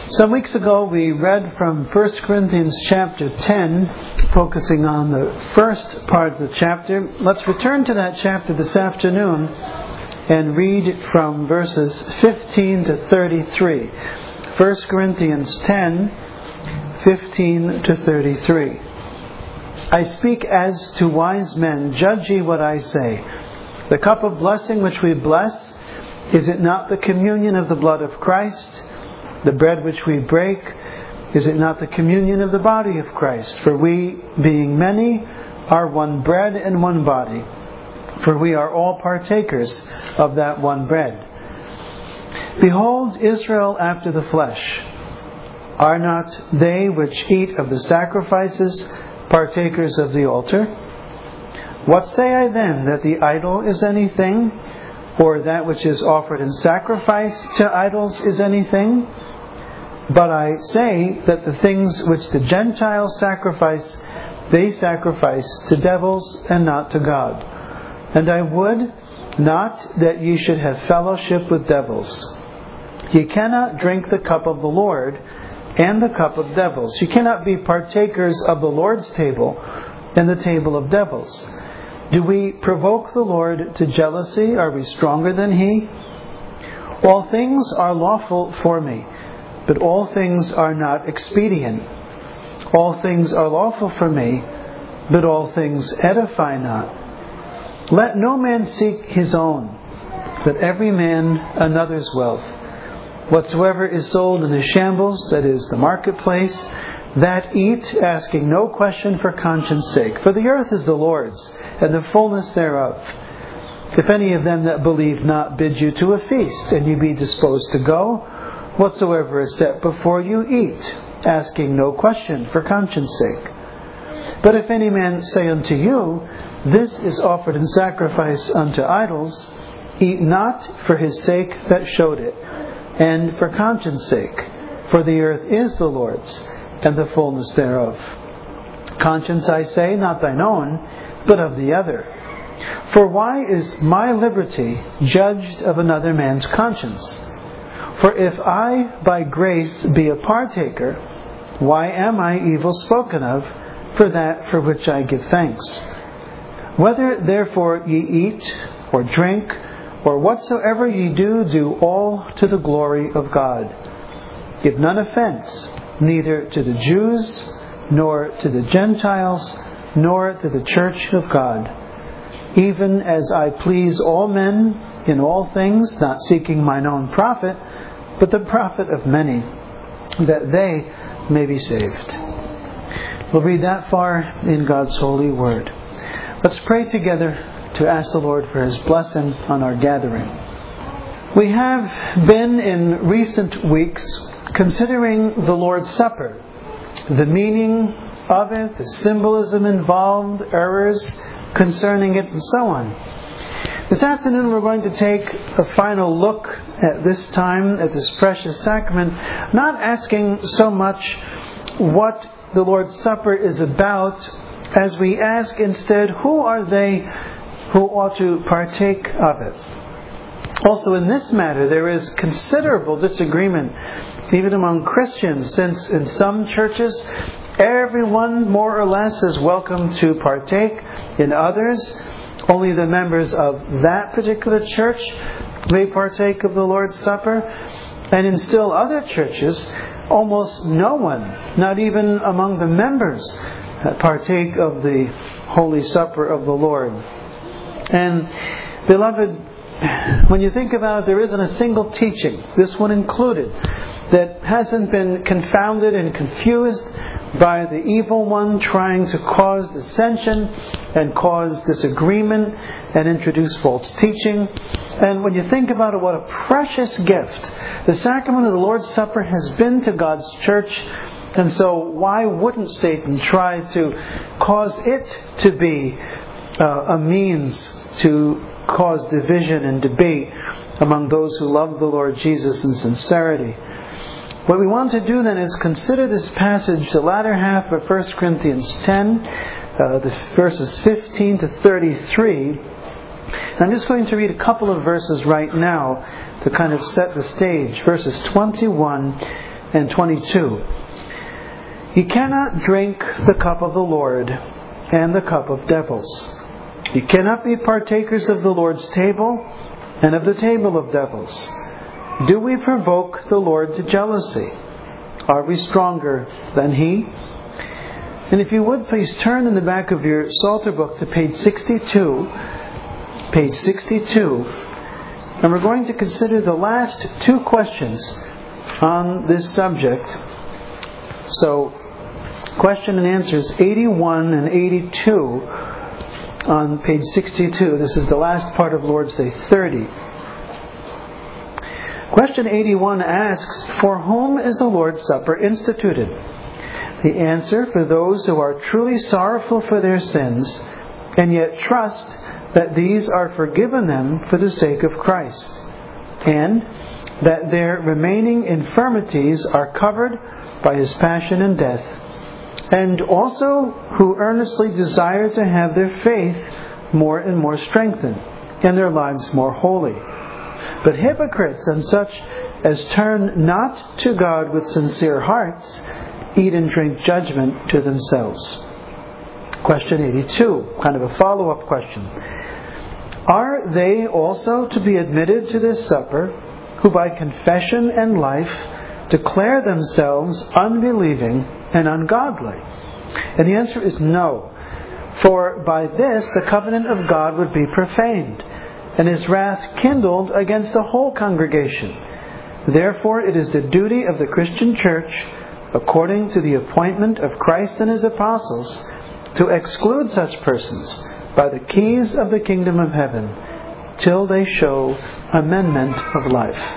Some weeks ago we read from 1 Corinthians chapter 10, focusing on the first part of the chapter. Let's return to that chapter this afternoon and read from verses 15 to 33. 1 Corinthians 10, 15 to 33. I speak as to wise men, judge ye what I say. The cup of blessing which we bless, is it not the communion of the blood of Christ? The bread which we break, is it not the communion of the body of Christ? For we, being many, are one bread and one body. For we are all partakers of that one bread. Behold, Israel after the flesh. Are not they which eat of the sacrifices partakers of the altar? What say I then, that the idol is anything? Or that which is offered in sacrifice to idols is anything? But I say that the things which the Gentiles sacrifice, they sacrifice to devils and not to God. And I would not that ye should have fellowship with devils. Ye cannot drink the cup of the Lord and the cup of devils. You cannot be partakers of the Lord's table and the table of devils. Do we provoke the Lord to jealousy? Are we stronger than He? All things are lawful for me, but all things are not expedient. All things are lawful for me, but all things edify not. Let no man seek his own, but every man another's wealth. Whatsoever is sold in the shambles, that is, the marketplace, that eat, asking no question for conscience sake. For the earth is the Lord's, and the fullness thereof. If any of them that believe not bid you to a feast, and you be disposed to go, whatsoever is set before you, eat, asking no question for conscience sake. But if any man say unto you, this is offered in sacrifice unto idols, eat not for his sake that showed it, and for conscience sake, for the earth is the Lord's, and the fullness thereof. Conscience, I say, not thine own, but of the other. For why is my liberty judged of another man's conscience? For if I by grace be a partaker, why am I evil spoken of for that for which I give thanks? Whether therefore ye eat, or drink, or whatsoever ye do, do all to the glory of God. Give none offense, neither to the Jews, nor to the Gentiles, nor to the church of God, even as I please all men in all things, not seeking mine own profit, but the profit of many, that they may be saved. We'll read that far in God's holy word. Let's pray together to ask the Lord for His blessing on our gathering. We have been in recent weeks considering the Lord's Supper, the meaning of it, the symbolism involved, errors concerning it, and so on. This afternoon we're going to take a final look at this time, at this precious sacrament, not asking so much what the Lord's Supper is about, as we ask instead, who are they who ought to partake of it? Also in this matter there is considerable disagreement even among Christians, since in some churches everyone more or less is welcome to partake. In others, only the members of that particular church may partake of the Lord's Supper. And in still other churches, almost no one, not even among the members, partake of the Holy Supper of the Lord. And beloved, when you think about it, there isn't a single teaching, this one included, that hasn't been confounded and confused by the evil one trying to cause dissension and cause disagreement and introduce false teaching. And when you think about it, what a precious gift the sacrament of the Lord's Supper has been to God's church. And so why wouldn't Satan try to cause it to be a means to cause division and debate among those who love the Lord Jesus in sincerity? What we want to do then is consider this passage, the latter half of 1 Corinthians 10, the verses 15 to 33. I'm just going to read a couple of verses right now to kind of set the stage. Verses 21 and 22. "Ye cannot drink the cup of the Lord and the cup of devils. Ye cannot be partakers of the Lord's table and of the table of devils. Do we provoke the Lord to jealousy? Are we stronger than He?" And if you would, please turn in the back of your Psalter book to page 62. Page 62. And we're going to consider the last two questions on this subject. So, question and answers 81 and 82 on page 62. This is the last part of Lord's Day 30. Question 81 asks, "For whom is the Lord's Supper instituted?" The answer: for those who are truly sorrowful for their sins and yet trust that these are forgiven them for the sake of Christ, and that their remaining infirmities are covered by His passion and death, and also who earnestly desire to have their faith more and more strengthened, and their lives more holy. But hypocrites and such as turn not to God with sincere hearts eat and drink judgment to themselves. Question 82, kind of a follow-up question. "Are they also to be admitted to this supper, who by confession and life declare themselves unbelieving and ungodly?" And the answer is no. "For by this the covenant of God would be profaned, and His wrath kindled against the whole congregation. Therefore it is the duty of the Christian church, according to the appointment of Christ and His apostles, to exclude such persons by the keys of the kingdom of heaven, till they show amendment of life."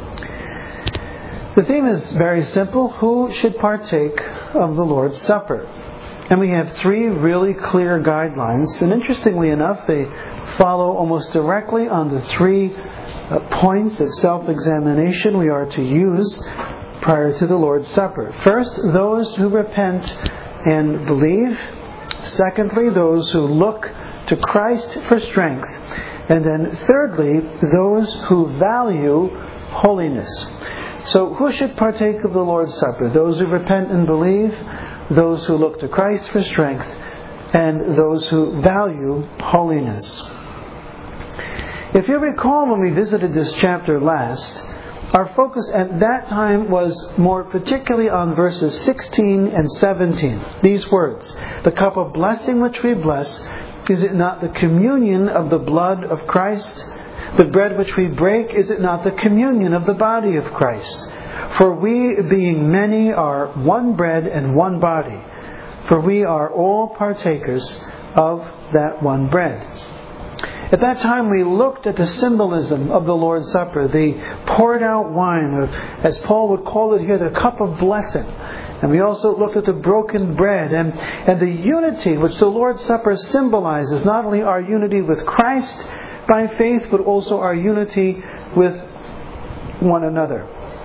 The theme is very simple. Who should partake of the Lord's Supper? And we have three really clear guidelines. And interestingly enough, they follow almost directly on the three points of self-examination we are to use prior to the Lord's Supper. First, those who repent and believe. Secondly, those who look to Christ for strength. And then thirdly, those who value holiness. So who should partake of the Lord's Supper? Those who repent and believe, those who look to Christ for strength, and those who value holiness. If you recall, when we visited this chapter last, our focus at that time was more particularly on verses 16 and 17. These words: "The cup of blessing which we bless, is it not the communion of the blood of Christ? The bread which we break, is it not the communion of the body of Christ? For we, being many, are one bread and one body, for we are all partakers of that one bread." At that time we looked at the symbolism of the Lord's Supper, the poured out wine, as Paul would call it here, the cup of blessing. And we also looked at the broken bread and the unity which the Lord's Supper symbolizes, not only our unity with Christ by faith, but also our unity with one another.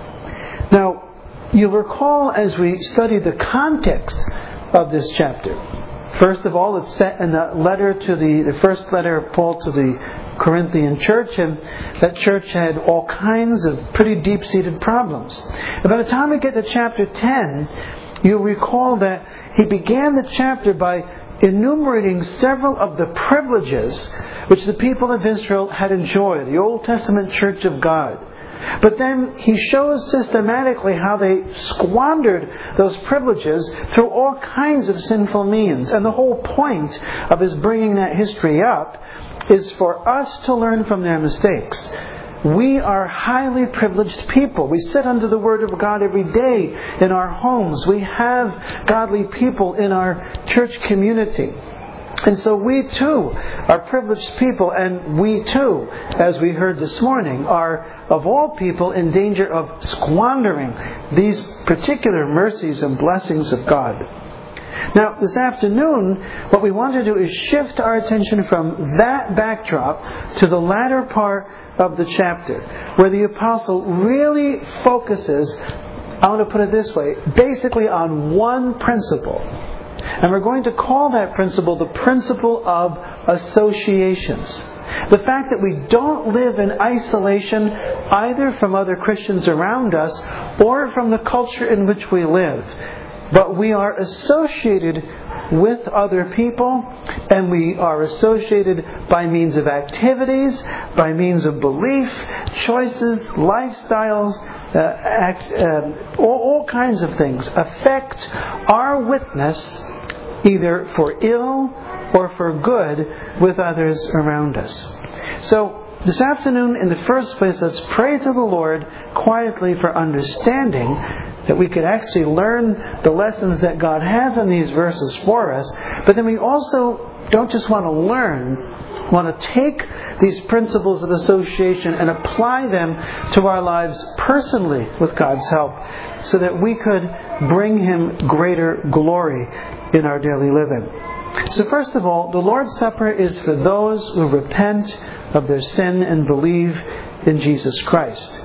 Now, you'll recall as we studied the context of this chapter, first of all, it's set in a letter to the first letter of Paul to the Corinthian church, and that church had all kinds of pretty deep-seated problems. And by the time we get to chapter 10, you'll recall that he began the chapter by enumerating several of the privileges which the people of Israel had enjoyed, the Old Testament church of God. But then he shows systematically how they squandered those privileges through all kinds of sinful means. And the whole point of his bringing that history up is for us to learn from their mistakes. We are highly privileged people. We sit under the Word of God every day in our homes. We have godly people in our church community. And so we too are privileged people, and we too, as we heard this morning, are of all people in danger of squandering these particular mercies and blessings of God. Now, this afternoon, what we want to do is shift our attention from that backdrop to the latter part of the chapter, where the apostle really focuses, I want to put it this way, basically on one principle. And we're going to call that principle the principle of associations. The fact that we don't live in isolation either from other Christians around us or from the culture in which we live, but we are associated with other people, and we are associated by means of activities, by means of belief, choices, lifestyles, all kinds of things affect our witness either for ill or for good with others around us. So this afternoon, in the first place, let's pray to the Lord quietly for understanding, that we could actually learn the lessons that God has in these verses for us. But then we also don't just want to learn, want to take these principles of association and apply them to our lives personally with God's help, so that we could bring Him greater glory in our daily living. So first of all, the Lord's Supper is for those who repent of their sin and believe in Jesus Christ.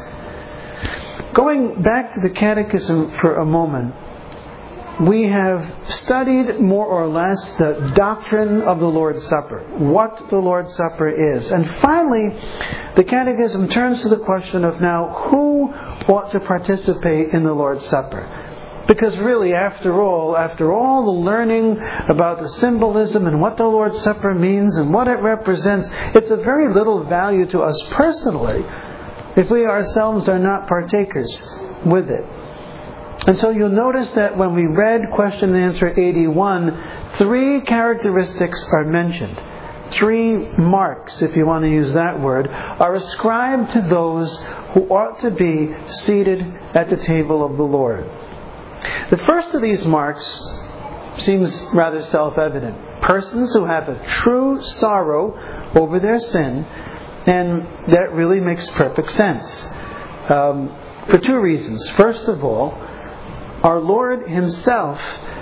Going back to the Catechism for a moment, we have studied more or less the doctrine of the Lord's Supper, what the Lord's Supper is. And finally, the Catechism turns to the question of now, who ought to participate in the Lord's Supper? Because really, after all the learning about the symbolism and what the Lord's Supper means and what it represents, it's of very little value to us personally if we ourselves are not partakers with it. And so you'll notice that when we read question and answer 81, 3 characteristics are mentioned. 3 marks, if you want to use that word, are ascribed to those who ought to be seated at the table of the Lord. The first of these marks seems rather self-evident. Persons who have a true sorrow over their sin, and that really makes perfect sense. For 2 reasons. First of all, our Lord Himself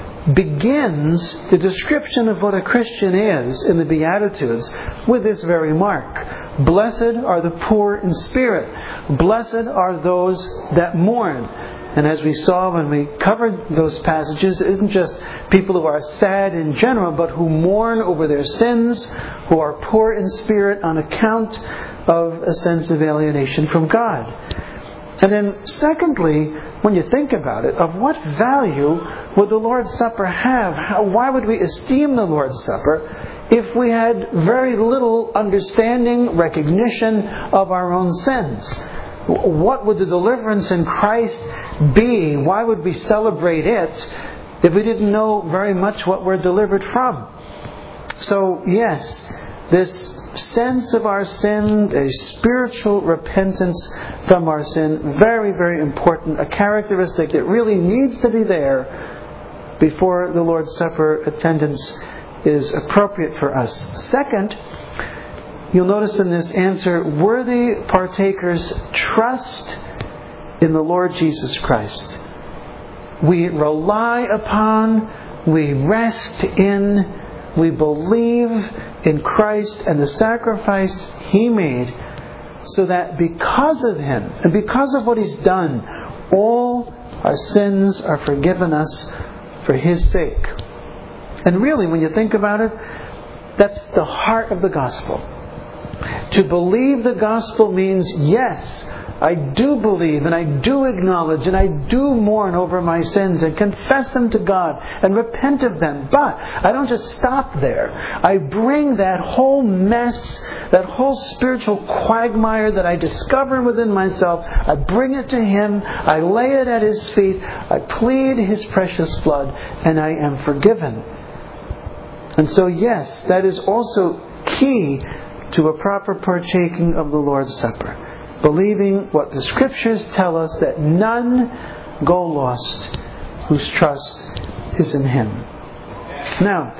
begins the description of what a Christian is in the Beatitudes with this very mark. Blessed are the poor in spirit. Blessed are those that mourn. And as we saw when we covered those passages, it isn't just people who are sad in general, but who mourn over their sins, who are poor in spirit on account of a sense of alienation from God. And then secondly, when you think about it, of what value would the Lord's Supper have? Why would we esteem the Lord's Supper if we had very little understanding, recognition of our own sins? What would the deliverance in Christ be? Why would we celebrate it if we didn't know very much what we're delivered from? So yes, this sense of our sin, a spiritual repentance from our sin, very, very important, a characteristic that really needs to be there before the Lord's Supper attendance is appropriate for us. Second, you'll notice in this answer, worthy partakers trust in the Lord Jesus Christ. We rely upon, we rest in, we believe in Christ and the sacrifice He made, so that because of Him and because of what He's done, all our sins are forgiven us for His sake. And really, when you think about it, that's the heart of the gospel. To believe the gospel means, yes, I do believe and I do acknowledge and I do mourn over my sins and confess them to God and repent of them. But I don't just stop there. I bring that whole mess, that whole spiritual quagmire that I discover within myself, I bring it to Him, I lay it at His feet, I plead His precious blood, and I am forgiven. And so yes, that is also key to a proper partaking of the Lord's Supper. Believing what the Scriptures tell us, that none go lost whose trust is in Him. Now,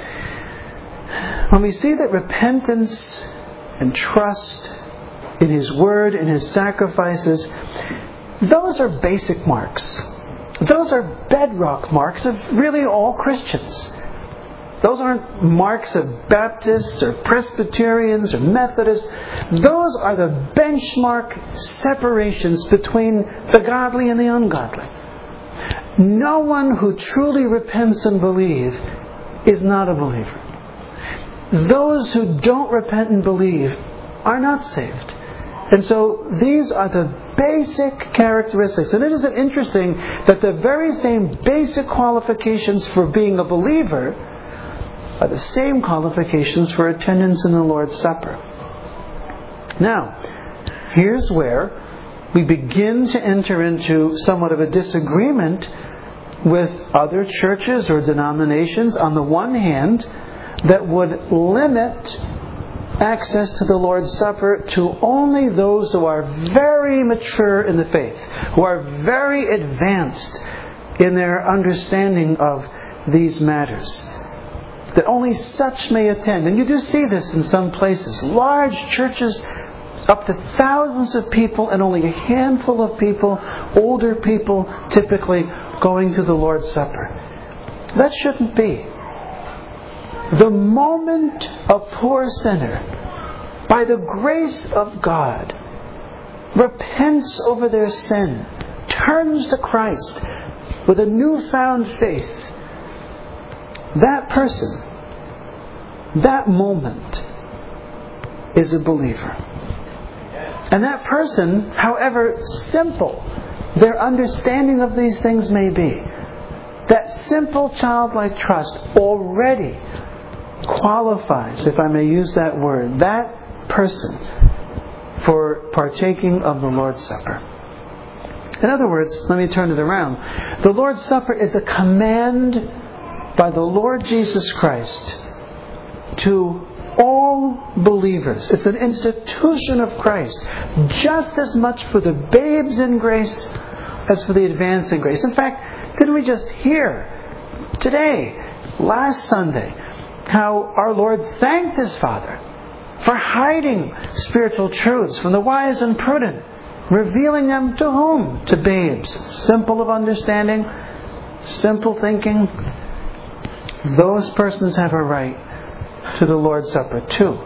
when we see that repentance and trust in His Word, in His sacrifices, those are basic marks. Those are bedrock marks of really all Christians. Those aren't marks of Baptists or Presbyterians or Methodists. Those are the benchmark separations between the godly and the ungodly. No one who truly repents and believes is not a believer. Those who don't repent and believe are not saved. And so these are the basic characteristics. And isn't it interesting that the very same basic qualifications for being a believer are the same qualifications for attendance in the Lord's Supper. Now, here's where we begin to enter into somewhat of a disagreement with other churches or denominations, on the one hand, that would limit access to the Lord's Supper to only those who are very mature in the faith, who are very advanced in their understanding of these matters. That only such may attend. And you do see this in some places. Large churches, up to thousands of people, and only a handful of people, older people, typically going to the Lord's Supper. That shouldn't be. The moment a poor sinner, by the grace of God, repents over their sin, turns to Christ with a newfound faith, that person, that moment, is a believer. And that person, however simple their understanding of these things may be, that simple childlike trust already qualifies, if I may use that word, that person for partaking of the Lord's Supper. In other words, let me turn it around. The Lord's Supper is a command by the Lord Jesus Christ to all believers. It's an institution of Christ, just as much for the babes in grace as for the advanced in grace. In fact, didn't we just hear today, last Sunday, how our Lord thanked His Father for hiding spiritual truths from the wise and prudent, revealing them to whom? To babes. Simple of understanding, simple thinking. Those persons have a right to the Lord's Supper too.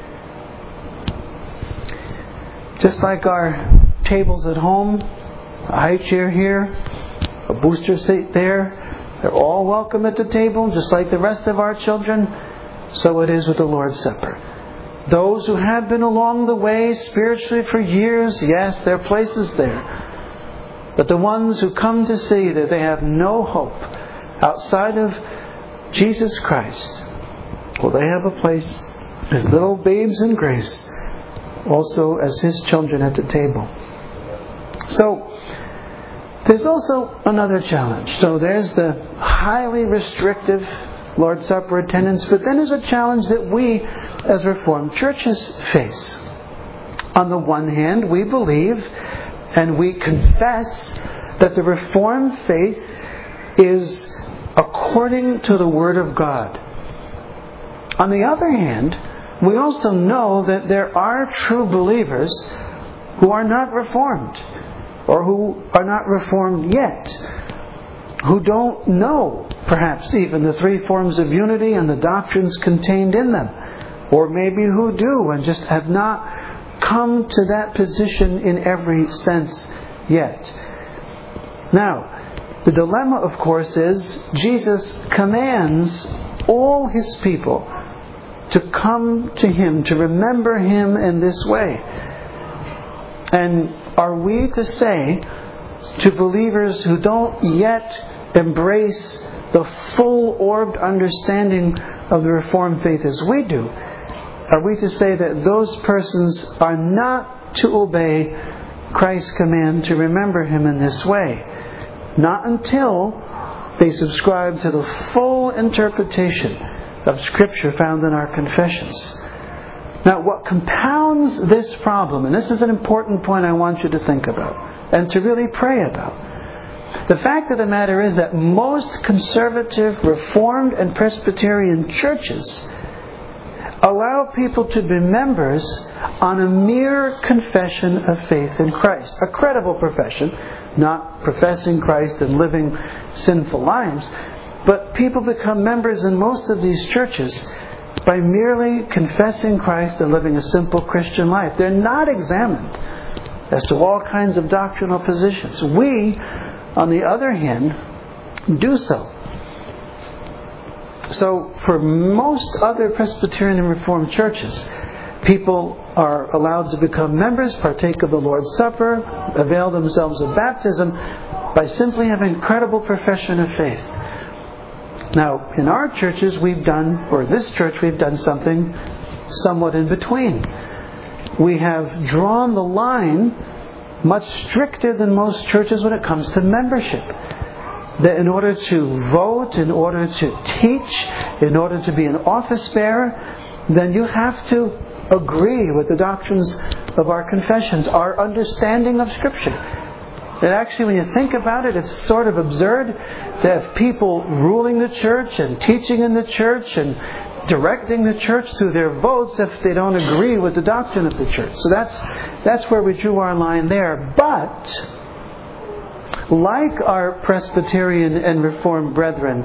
Just like our tables at home, a high chair here, a booster seat there, they're all welcome at the table, just like the rest of our children. So it is with the Lord's Supper. Those who have been along the way spiritually for years, yes, their place is there. But the ones who come to see that they have no hope outside of Jesus Christ, well, they have a place as little babes in grace, also as His children at the table. So, there's also another challenge. So there's the highly restrictive Lord's Supper attendance, but then there's a challenge that we, as Reformed churches, face. On the one hand, we believe and we confess that the Reformed faith is according to the Word of God. On the other hand, we also know that there are true believers who are not Reformed, or who are not Reformed yet, who don't know, perhaps, even the three forms of unity and the doctrines contained in them, or maybe who do and just have not come to that position in every sense yet. Now, the dilemma, of course, is Jesus commands all His people to come to Him, to remember Him in this way. And are we to say to believers who don't yet embrace the full-orbed understanding of the Reformed faith as we do, are we to say that those persons are not to obey Christ's command to remember Him in this way? Not until they subscribe to the full interpretation of Scripture found in our confessions. Now, what compounds this problem, and this is an important point I want you to think about and to really pray about. The fact of the matter is that most conservative, Reformed, and Presbyterian churches allow people to be members on a mere confession of faith in Christ. A credible profession, not professing Christ and living sinful lives, but people become members in most of these churches by merely confessing Christ and living a simple Christian life. They're not examined as to all kinds of doctrinal positions. We, on the other hand, do so. So, for most other Presbyterian and Reformed churches, People are allowed to become members, partake of the Lord's Supper, avail themselves of baptism by simply having a credible profession of faith. Now, in our churches this church we've done something somewhat in between. We have drawn the line much stricter than most churches when it comes to membership. That in order to vote, in order to teach, in order to be an office bearer, then you have to agree with the doctrines of our confessions, our understanding of Scripture. And actually, when you think about it, it's sort of absurd to have people ruling the church and teaching in the church and directing the church through their votes if they don't agree with the doctrine of the church. So that's where we drew our line there. But like our Presbyterian and Reformed brethren,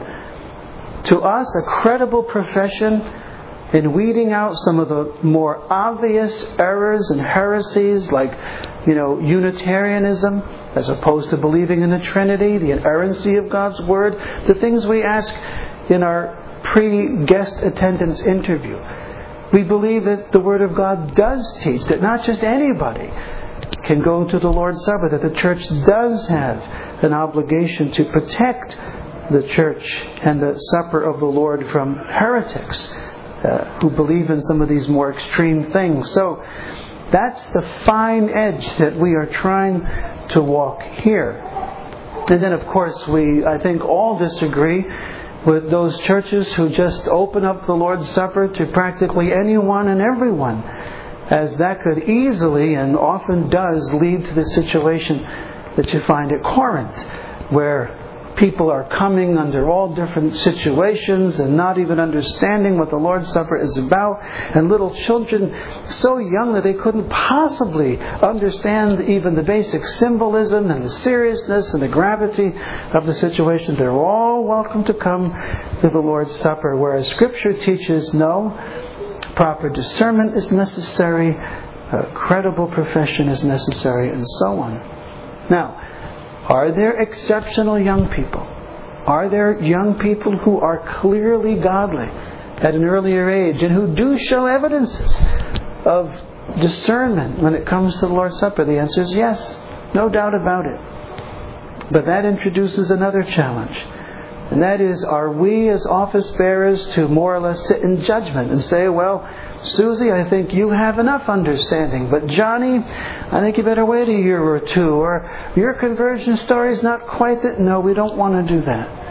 to us a credible profession in weeding out some of the more obvious errors and heresies like, Unitarianism, as opposed to believing in the Trinity, the inerrancy of God's Word, the things we ask in our pre-guest attendance interview. We believe that the Word of God does teach that not just anybody can go to the Lord's Supper, that the church does have an obligation to protect the church and the supper of the Lord from heretics who believe in some of these more extreme things. So that's the fine edge that we are trying to walk here. And then of course I think all disagree with those churches who just open up the Lord's Supper to practically anyone and everyone, as that could easily and often does lead to the situation that you find at Corinth, where people are coming under all different situations and not even understanding what the Lord's Supper is about, and little children so young that they couldn't possibly understand even the basic symbolism and the seriousness and the gravity of the situation. They're all welcome to come to the Lord's Supper, whereas Scripture teaches no, proper discernment is necessary, a credible profession is necessary, and so on. Now, are there exceptional young people? Are there young people who are clearly godly at an earlier age and who do show evidences of discernment when it comes to the Lord's Supper? The answer is yes, no doubt about it. But that introduces another challenge. And that is, are we as office bearers to more or less sit in judgment and say, well, Susie, I think you have enough understanding, but Johnny, I think you better wait a year or two, or your conversion story is not quite that. No, we don't want to do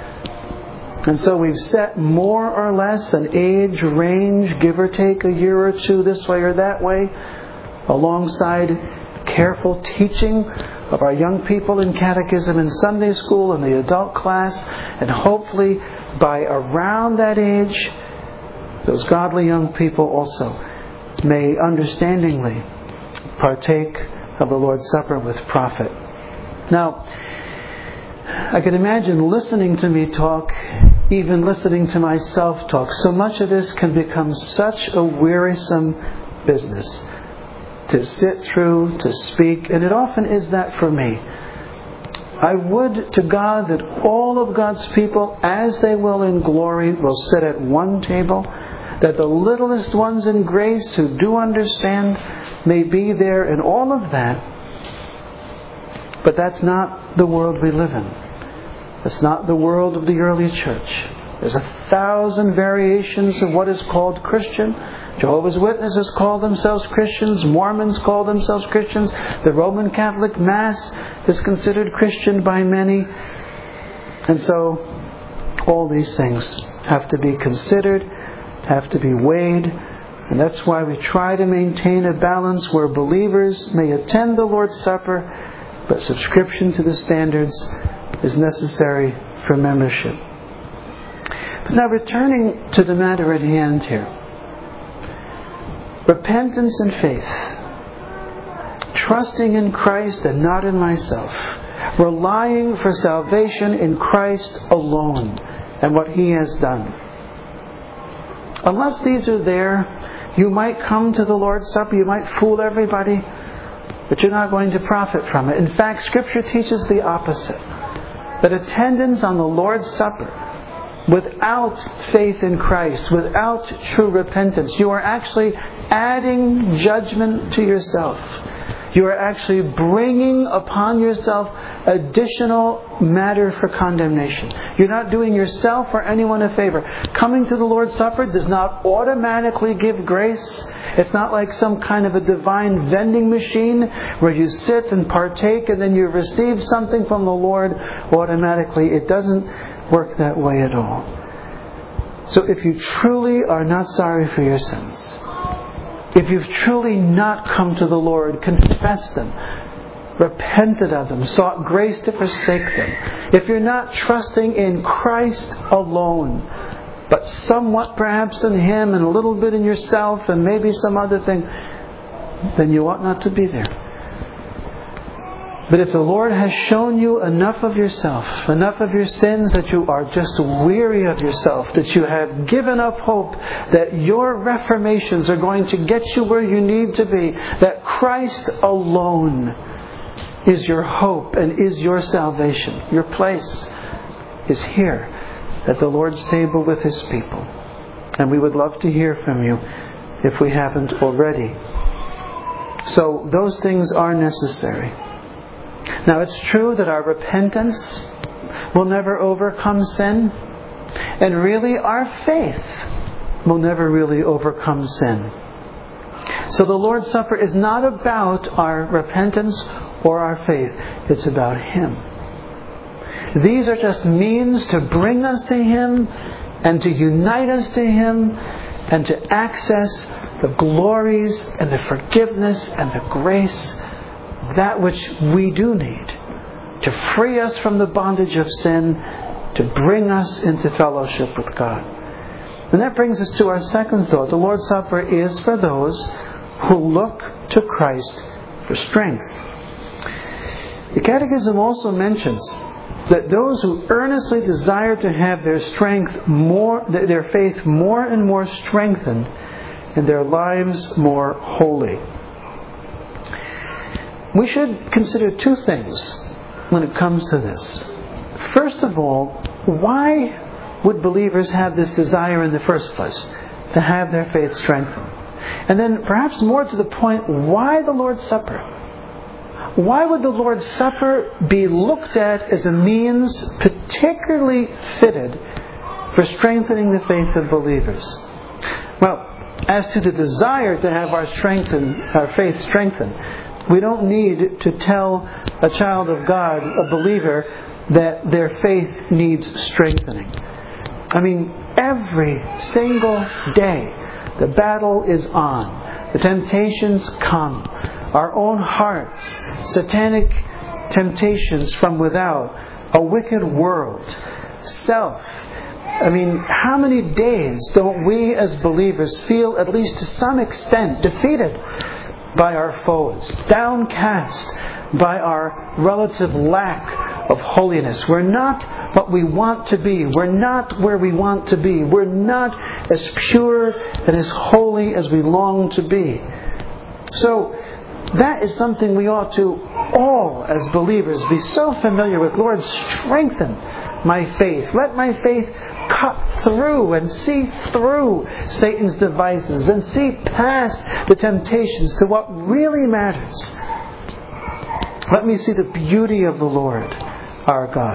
that. And so we've set more or less an age range, give or take a year or two this way or that way, alongside careful teaching of our young people in catechism and Sunday school and the adult class, and hopefully by around that age, those godly young people also may understandingly partake of the Lord's Supper with profit. Now, I can imagine listening to me talk, even listening to myself talk. So much of this can become such a wearisome business to sit through, to speak, and it often is that for me. I would to God that all of God's people, as they will in glory, will sit at one table, that the littlest ones in grace who do understand may be there in all of that. But that's not the world we live in. That's not the world of the early church. There's 1,000 variations of what is called Christian. Jehovah's Witnesses call themselves Christians. Mormons call themselves Christians. The Roman Catholic Mass is considered Christian by many. And so all these things have to be considered, have to be weighed. And that's why we try to maintain a balance where believers may attend the Lord's Supper, but subscription to the standards is necessary for membership. But now returning to the matter at hand here. Repentance and faith. Trusting in Christ and not in myself. Relying for salvation in Christ alone and what He has done. Unless these are there, you might come to the Lord's Supper, you might fool everybody, but you're not going to profit from it. In fact, Scripture teaches the opposite. That attendance on the Lord's Supper without faith in Christ, without true repentance, you are actually adding judgment to yourself. You are actually bringing upon yourself additional matter for condemnation. You're not doing yourself or anyone a favor. Coming to the Lord's Supper does not automatically give grace. It's not like some kind of a divine vending machine where you sit and partake and then you receive something from the Lord automatically. It doesn't work that way at all. So if you truly are not sorry for your sins, if you've truly not come to the Lord, confessed them, repented of them, sought grace to forsake them, if you're not trusting in Christ alone, but somewhat perhaps in Him and a little bit in yourself and maybe some other thing, then you ought not to be there. But if the Lord has shown you enough of yourself, enough of your sins that you are just weary of yourself, that you have given up hope, that your reformations are going to get you where you need to be, that Christ alone is your hope and is your salvation. Your place is here at the Lord's table with His people. And we would love to hear from you if we haven't already. So those things are necessary. Now it's true that our repentance will never overcome sin, and really our faith will never really overcome sin. So the Lord's Supper is not about our repentance or our faith, it's about Him. These are just means to bring us to Him and to unite us to Him and to access the glories and the forgiveness and the grace, that which we do need, to free us from the bondage of sin, to bring us into fellowship with God. And that brings us to our second thought. The Lord's Supper is for those who look to Christ for strength. The Catechism also mentions that those who earnestly desire to have their faith more and more strengthened and their lives more holy. We should consider two things when it comes to this. First of all, why would believers have this desire in the first place, to have their faith strengthened? And then perhaps more to the point, why the Lord's Supper? Why would the Lord's Supper be looked at as a means particularly fitted for strengthening the faith of believers? Well, as to the desire to have our faith strengthened, we don't need to tell a child of God, a believer, that their faith needs strengthening. I mean, every single day the battle is on. The temptations come. Our own hearts, satanic temptations from without, a wicked world, self. I mean, how many days don't we as believers feel, at least to some extent, defeated by our foes, downcast by our relative lack of holiness? We're not what we want to be. We're not where we want to be. We're not as pure and as holy as we long to be. So that is something we ought to all as believers be so familiar with. Lord, strengthen my faith. Let my faith cut through and see through Satan's devices and see past the temptations to what really matters. Let me see the beauty of the Lord, our God.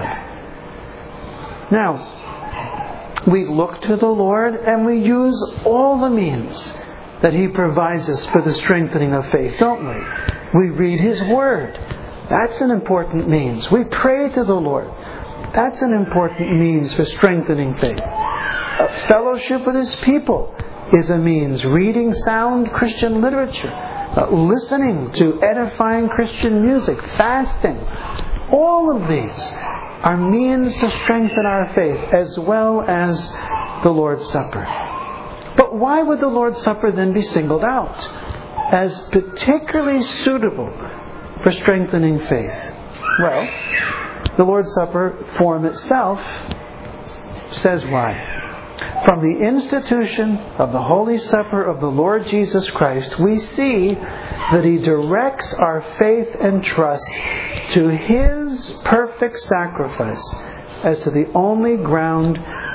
Now, we look to the Lord and we use all the means that He provides us for the strengthening of faith, don't we? We read His Word. That's an important means. We pray to the Lord. That's an important means for strengthening faith. A fellowship with His people is a means. Reading sound Christian literature. Listening to edifying Christian music. Fasting. All of these are means to strengthen our faith, as well as the Lord's Supper. But why would the Lord's Supper then be singled out as particularly suitable for strengthening faith? Well, the Lord's Supper form itself says why. From the institution of the Holy Supper of the Lord Jesus Christ, we see that He directs our faith and trust to His perfect sacrifice as to the only ground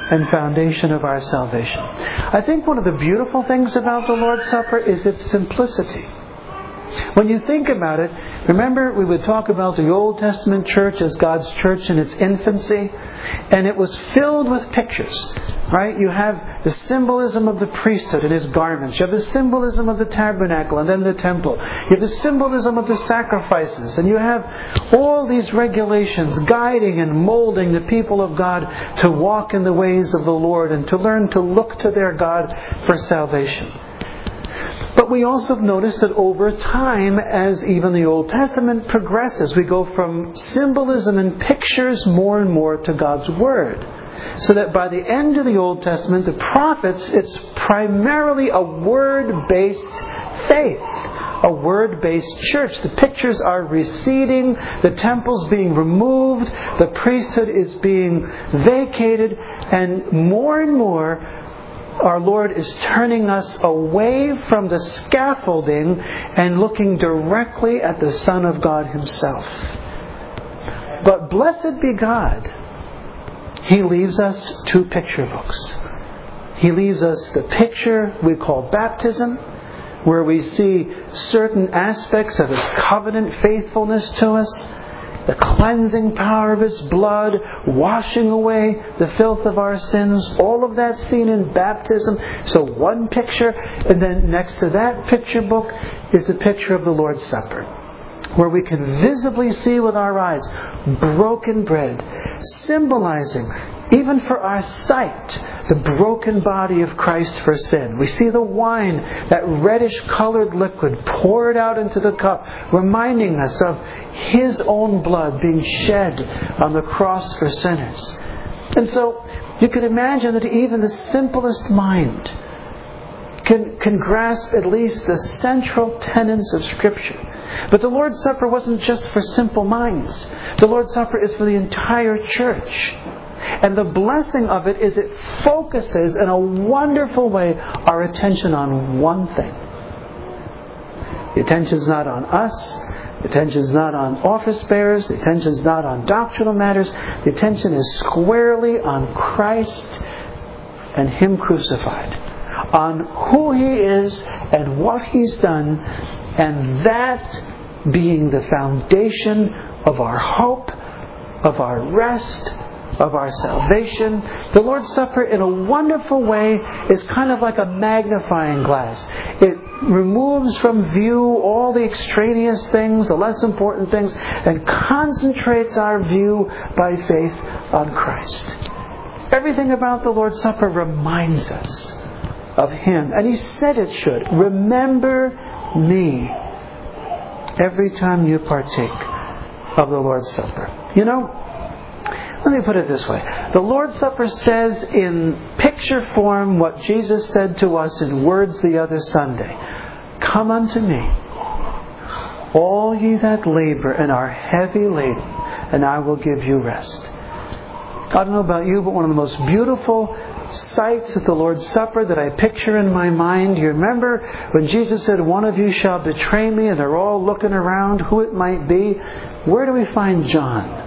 and foundation of our salvation. I think one of the beautiful things about the Lord's Supper is its simplicity. When you think about it, remember we would talk about the Old Testament church as God's church in its infancy, and it was filled with pictures, right? You have the symbolism of the priesthood and his garments. You have the symbolism of the tabernacle and then the temple. You have the symbolism of the sacrifices, and you have all these regulations guiding and molding the people of God to walk in the ways of the Lord and to learn to look to their God for salvation. But we also have noticed that over time, as even the Old Testament progresses, we go from symbolism and pictures more and more to God's Word. So that by the end of the Old Testament, the prophets, it's primarily a Word-based faith, a Word-based church. The pictures are receding, the temple's being removed, the priesthood is being vacated, and more our Lord is turning us away from the scaffolding and looking directly at the Son of God Himself. But blessed be God, He leaves us two picture books. He leaves us the picture we call baptism, where we see certain aspects of His covenant faithfulness to us, the cleansing power of His blood, washing away the filth of our sins, all of that seen in baptism. So one picture, and then next to that picture book is the picture of the Lord's Supper, where we can visibly see with our eyes broken bread, symbolizing, even for our sight, the broken body of Christ for sin. We see the wine, that reddish colored liquid poured out into the cup, reminding us of His own blood being shed on the cross for sinners. And so you can imagine that even the simplest mind can grasp at least the central tenets of Scripture. But the Lord's Supper wasn't just for simple minds. The Lord's Supper is for the entire church. And the blessing of it is it focuses in a wonderful way our attention on one thing. The attention is not on us. The attention is not on office bearers. The attention is not on doctrinal matters. The attention is squarely on Christ and Him crucified. On who He is and what He's done. And that being the foundation of our hope, of our rest, of our salvation. The Lord's Supper, in a wonderful way, is kind of like a magnifying glass. It removes from view all the extraneous things, the less important things, and concentrates our view by faith on Christ. Everything about the Lord's Supper reminds us of Him. And He said it should. Remember me every time you partake of the Lord's Supper. You know, let me put it this way. The Lord's Supper says in picture form what Jesus said to us in words the other Sunday. Come unto me, all ye that labor and are heavy laden, and I will give you rest. I don't know about you, but one of the most beautiful sights at the Lord's Supper that I picture in my mind, you remember when Jesus said, one of you shall betray me, and they're all looking around who it might be. Where do we find John?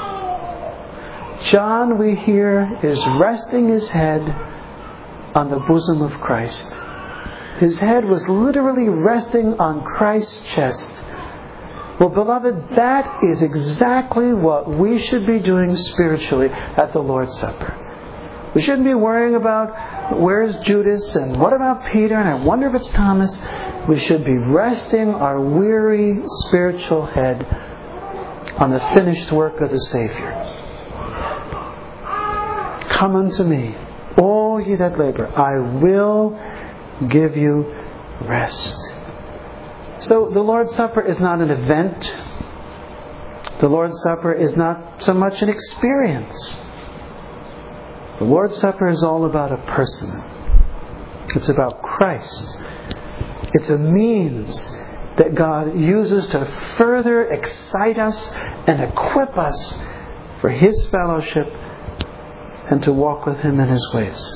John, we hear, is resting his head on the bosom of Christ. His head was literally resting on Christ's chest. Well, beloved, that is exactly what we should be doing spiritually at the Lord's Supper. We shouldn't be worrying about where's Judas and what about Peter and I wonder if it's Thomas. We should be resting our weary spiritual head on the finished work of the Savior. Come unto me, all ye that labor, I will give you rest. So the Lord's Supper is not an event. The Lord's Supper is not so much an experience. The Lord's Supper is all about a person. It's about Christ. It's a means that God uses to further excite us and equip us for His fellowship and to walk with Him in His ways.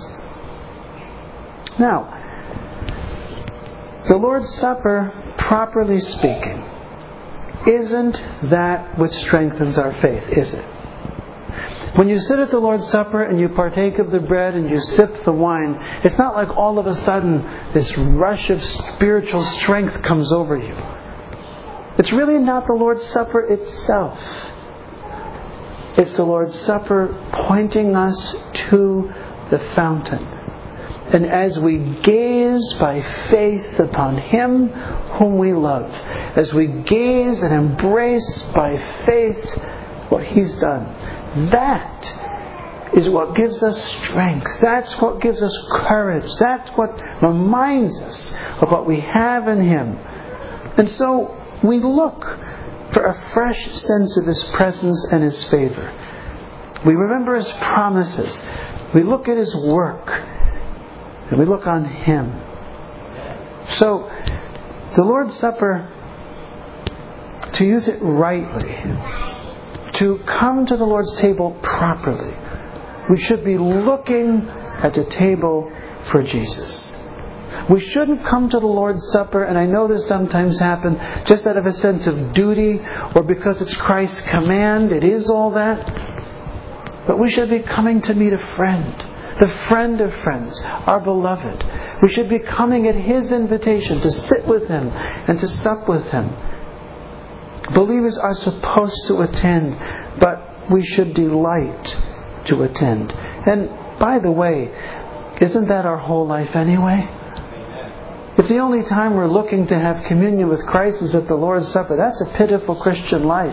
Now, the Lord's Supper, properly speaking, isn't that which strengthens our faith, is it? When you sit at the Lord's Supper and you partake of the bread and you sip the wine, it's not like all of a sudden this rush of spiritual strength comes over you. It's really not the Lord's Supper itself. It's the Lord's Supper pointing us to the fountain. And as we gaze by faith upon Him whom we love, as we gaze and embrace by faith what He's done, that is what gives us strength. That's what gives us courage. That's what reminds us of what we have in Him. And so we look for a fresh sense of His presence and His favor. We remember His promises. We look at His work. And we look on Him. So, the Lord's Supper, to use it rightly, to come to the Lord's table properly, we should be looking at the table for Jesus. We shouldn't come to the Lord's Supper, and I know this sometimes happens, just out of a sense of duty or because it's Christ's command. It is all that. But we should be coming to meet a friend. The friend of friends, our beloved. We should be coming at His invitation to sit with Him and to sup with Him. Believers are supposed to attend, but we should delight to attend. And by the way, isn't that our whole life anyway? If the only time we're looking to have communion with Christ is at the Lord's Supper, that's a pitiful Christian life.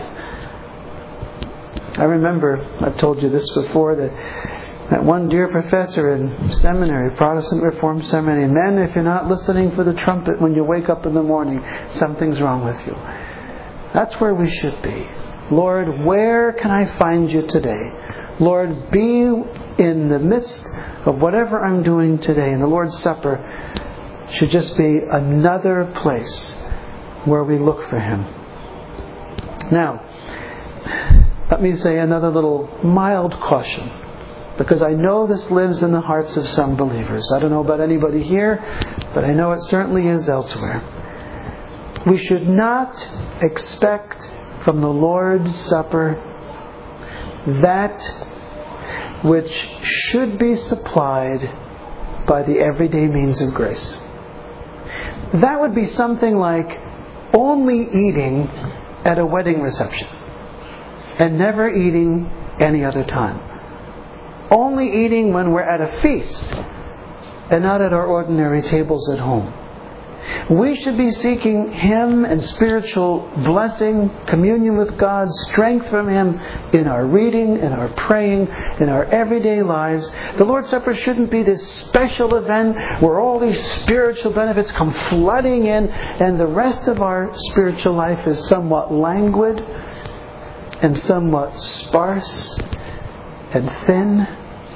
I remember, I've told you this before, that one dear professor in seminary, Protestant Reformed Seminary, men, if you're not listening for the trumpet when you wake up in the morning, something's wrong with you. That's where we should be. Lord, where can I find You today? Lord, be in the midst of whatever I'm doing today. And the Lord's Supper should just be another place where we look for Him. Now, let me say another little mild caution, because I know this lives in the hearts of some believers. I don't know about anybody here, but I know it certainly is elsewhere. We should not expect from the Lord's Supper that which should be supplied by the everyday means of grace. That would be something like only eating at a wedding reception and never eating any other time. Only eating when we're at a feast and not at our ordinary tables at home. We should be seeking Him and spiritual blessing, communion with God, strength from Him in our reading, in our praying, in our everyday lives. The Lord's Supper shouldn't be this special event where all these spiritual benefits come flooding in and the rest of our spiritual life is somewhat languid and somewhat sparse and thin.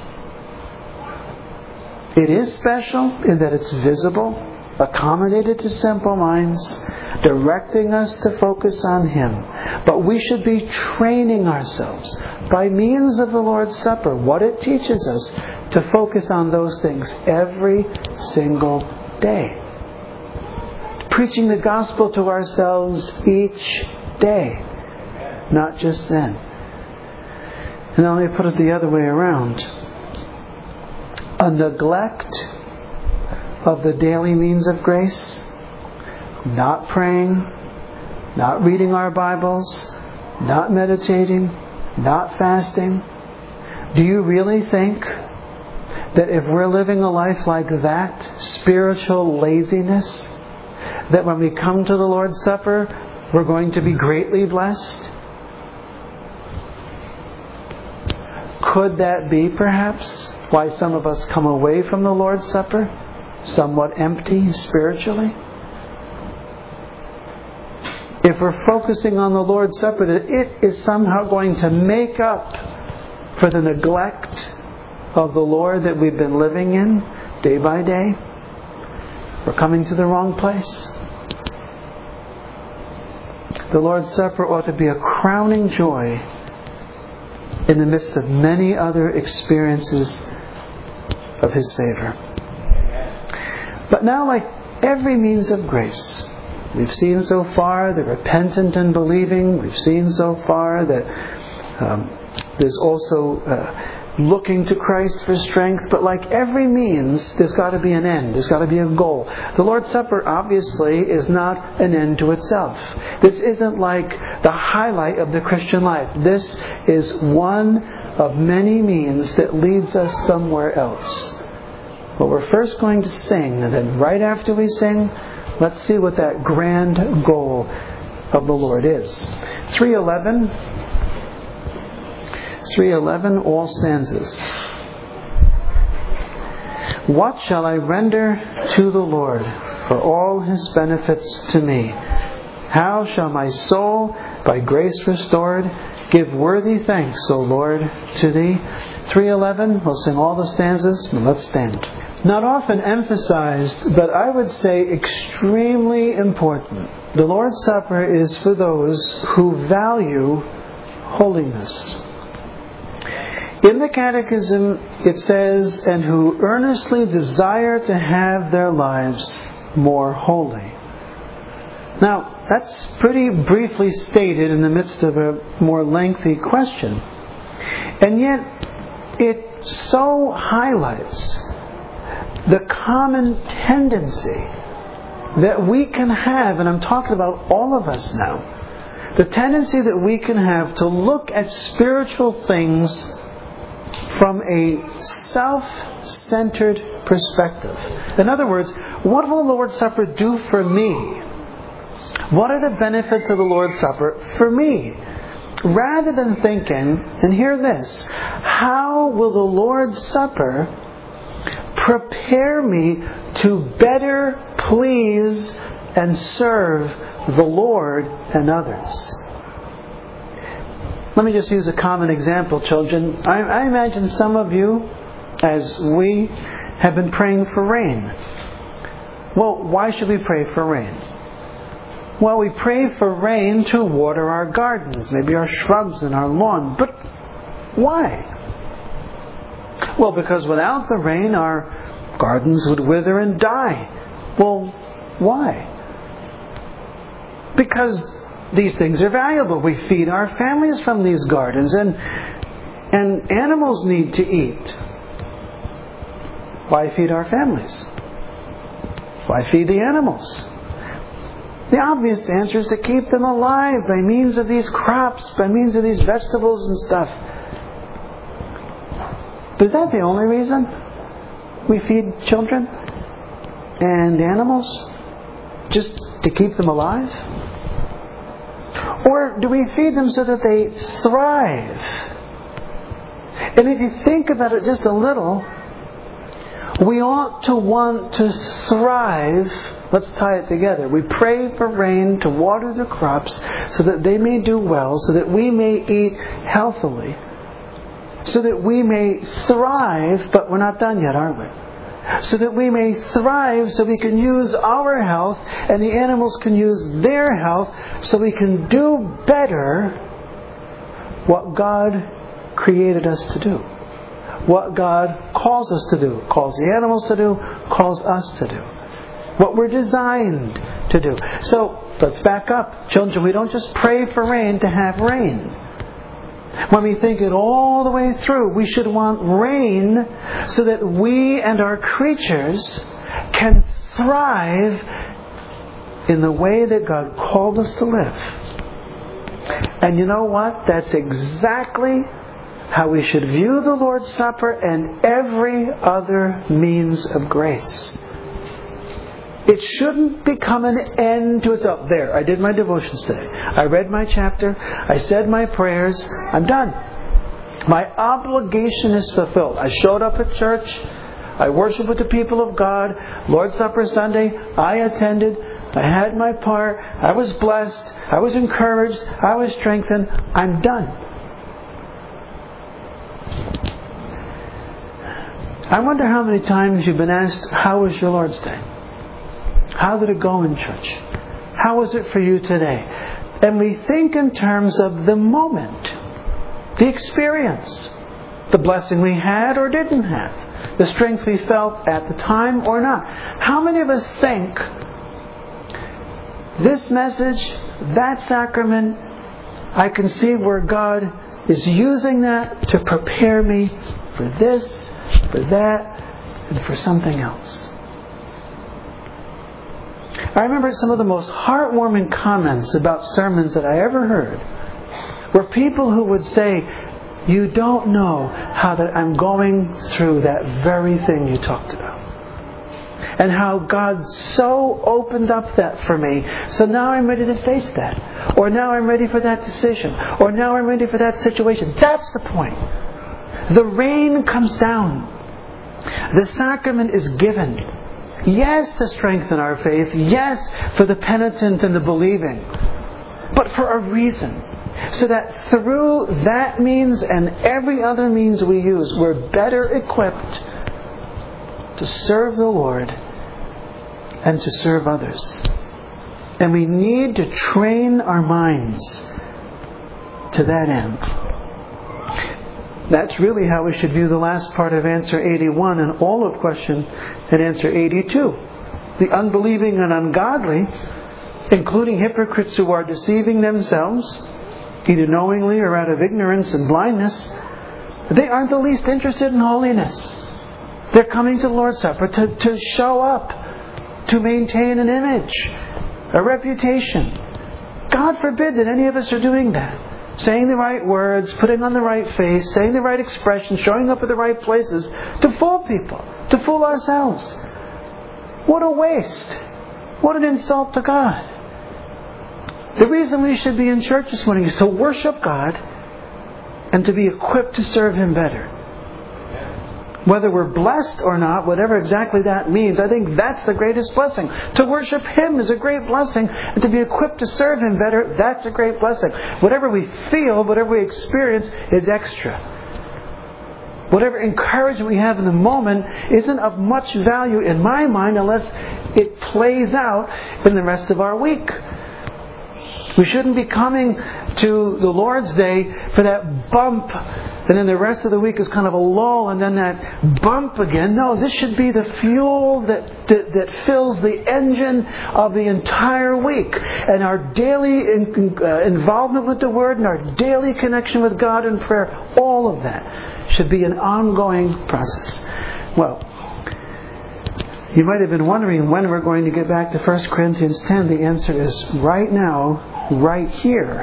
It is special in that it's visible, accommodated to simple minds, directing us to focus on Him. But we should be training ourselves by means of the Lord's Supper, what it teaches us, to focus on those things every single day. Preaching the gospel to ourselves each day, not just then. And now let me put it the other way around. A neglect of the daily means of grace, not praying, not reading our Bibles, not meditating, not fasting. Do you really think that if we're living a life like that, spiritual laziness, that when we come to the Lord's Supper, we're going to be greatly blessed? Could that be perhaps why some of us come away from the Lord's Supper somewhat empty spiritually? If we're focusing on the Lord's Supper, that it is somehow going to make up for the neglect of the Lord that we've been living in day by day, we're coming to the wrong place. The Lord's Supper ought to be a crowning joy in the midst of many other experiences of His favor. But now, like every means of grace, we've seen so far the repentant and believing. We've seen so far that There's also looking to Christ for strength, but like every means, there's got to be an end. There's got to be a goal. The Lord's Supper, obviously, is not an end to itself. This isn't like the highlight of the Christian life. This is one of many means that leads us somewhere else. But we're first going to sing, and then right after we sing, let's see what that grand goal of the Lord is. 311, all stanzas. What shall I render to the Lord for all His benefits to me? How shall my soul, by grace restored, give worthy thanks, O Lord, to Thee? 311, we'll sing all the stanzas, and let's stand. Not often emphasized, but I would say extremely important. The Lord's Supper is for those who value holiness. In the Catechism it says, and who earnestly desire to have their lives more holy. Now, that's pretty briefly stated in the midst of a more lengthy question. And yet, it so highlights the common tendency that we can have, and I'm talking about all of us now, the tendency that we can have to look at spiritual things from a self-centered perspective. In other words, what will the Lord's Supper do for me? What are the benefits of the Lord's Supper for me? Rather than thinking, and hear this, how will the Lord's Supper prepare me to better please and serve the Lord and others? Let me just use a common example, children. I imagine some of you, as we have been praying for rain. Well, why should we pray for rain? Well, we pray for rain to water our gardens, maybe our shrubs and our lawn. But why? Well, because without the rain, our gardens would wither and die. Well, why? Because these things are valuable. We feed our families from these gardens, and animals need to eat. Why feed our families? Why feed the animals? The obvious answer is to keep them alive by means of these crops, by means of these vegetables and stuff. But is that the only reason we feed children and animals? Just to keep them alive? Or do we feed them so that they thrive? And if you think about it just a little, we ought to want to thrive. Let's tie it together. We pray for rain to water the crops so that they may do well, so that we may eat healthily, so that we may thrive, but we're not done yet, are we? So that we may thrive, so we can use our health and the animals can use their health, so we can do better what God created us to do. What God calls us to do, calls the animals to do, calls us to do. What we're designed to do. So, let's back up. Children, we don't just pray for rain to have rain. When we think it all the way through, we should want rain so that we and our creatures can thrive in the way that God called us to live. And you know what? That's exactly how we should view the Lord's Supper and every other means of grace. It shouldn't become an end to itself. There, I did my devotions today. I read my chapter. I said my prayers. I'm done. My obligation is fulfilled. I showed up at church. I worshiped with the people of God. Lord's Supper Sunday, I attended. I had my part. I was blessed. I was encouraged. I was strengthened. I'm done. I wonder how many times you've been asked, how was your Lord's Day? How did it go in church? How was it for you today? And we think in terms of the moment, the experience, the blessing we had or didn't have, the strength we felt at the time or not. How many of us think this message, that sacrament, I can see where God is using that to prepare me for this, for that, and for something else. I remember some of the most heartwarming comments about sermons that I ever heard were people who would say, "You don't know how that I'm going through that very thing you talked about. And how God so opened up that for me. So now I'm ready to face that. Or now I'm ready for that decision. Or now I'm ready for that situation." That's the point. The rain comes down. The sacrament is given. Yes, to strengthen our faith. Yes, for the penitent and the believing. But for a reason. So that through that means and every other means we use, we're better equipped to serve the Lord and to serve others. And we need to train our minds to that end. That's really how we should view the last part of answer 81 and all of question and answer 82. The unbelieving and ungodly, including hypocrites who are deceiving themselves, either knowingly or out of ignorance and blindness, they aren't the least interested in holiness. They're coming to the Lord's Supper to show up, to maintain an image, a reputation. God forbid that any of us are doing that. Saying the right words, putting on the right face, saying the right expression, showing up at the right places to fool people, to fool ourselves. What a waste. What an insult to God. The reason we should be in church this morning is to worship God and to be equipped to serve Him better. Whether we're blessed or not, whatever exactly that means, I think that's the greatest blessing. To worship Him is a great blessing, and to be equipped to serve Him better, that's a great blessing. Whatever we feel, whatever we experience, is extra. Whatever encouragement we have in the moment isn't of much value in my mind unless it plays out in the rest of our week. We shouldn't be coming to the Lord's Day for that bump, and then the rest of the week is kind of a lull, and then that bump again. No, this should be the fuel that fills the engine of the entire week. And our daily involvement with the Word and our daily connection with God in prayer, all of that should be an ongoing process. Well, you might have been wondering when we're going to get back to 1 Corinthians 10. The answer is right now, right here.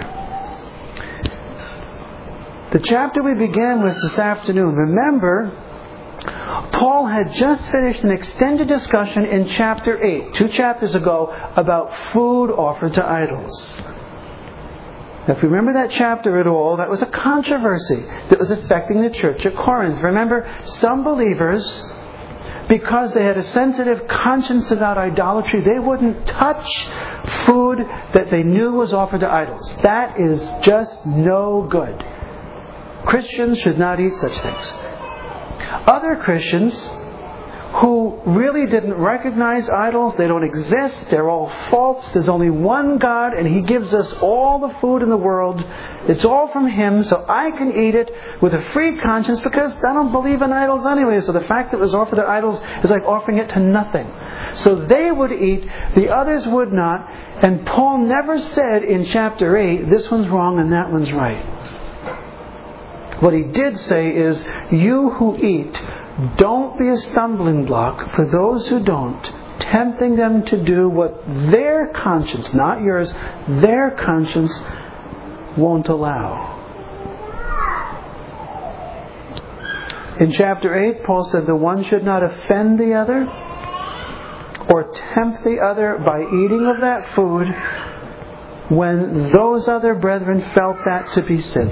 The chapter we began with this afternoon, remember, Paul had just finished an extended discussion in chapter 8, 2 chapters ago, about food offered to idols. Now, if you remember that chapter at all, that was a controversy that was affecting the church at Corinth. Remember, some believers, because they had a sensitive conscience about idolatry, they wouldn't touch food that they knew was offered to idols. That is just no good. Christians should not eat such things. Other Christians who really didn't recognize idols, they don't exist, they're all false, there's only one God and He gives us all the food in the world, it's all from Him, so I can eat it with a free conscience because I don't believe in idols anyway, so the fact that it was offered to idols is like offering it to nothing. So they would eat, the others would not, and Paul never said in chapter 8, this one's wrong and that one's right. What he did say is, you who eat, don't be a stumbling block for those who don't, tempting them to do what their conscience, not yours, their conscience won't allow. In chapter 8, Paul said the one should not offend the other or tempt the other by eating of that food when those other brethren felt that to be sin,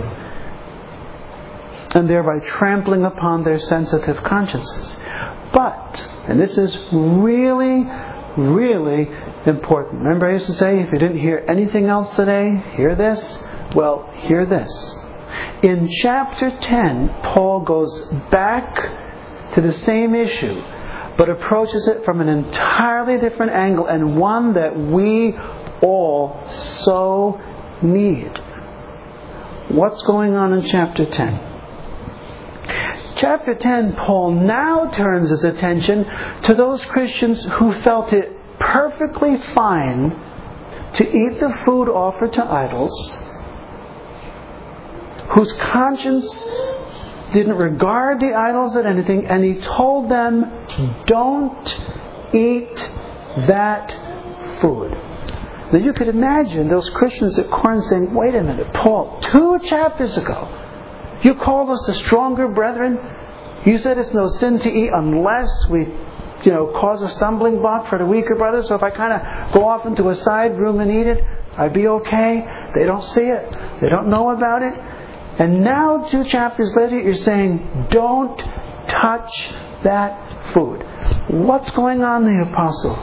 and thereby trampling upon their sensitive consciences. But, and this is really, really important. Remember I used to say, if you didn't hear anything else today, hear this? Well, hear this. In chapter 10, Paul goes back to the same issue, but approaches it from an entirely different angle, and one that we all so need. What's going on in chapter 10? Chapter 10, Paul now turns his attention to those Christians who felt it perfectly fine to eat the food offered to idols, whose conscience didn't regard the idols as anything, and he told them, don't eat that food. Now you could imagine those Christians at Corinth saying, wait a minute, Paul, 2 chapters ago, you called us the stronger brethren. You said it's no sin to eat unless we cause a stumbling block for the weaker brothers. So if I kind of go off into a side room and eat it, I'd be okay. They don't see it. They don't know about it. And now 2 chapters later, you're saying, don't touch that food. What's going on there, Apostle?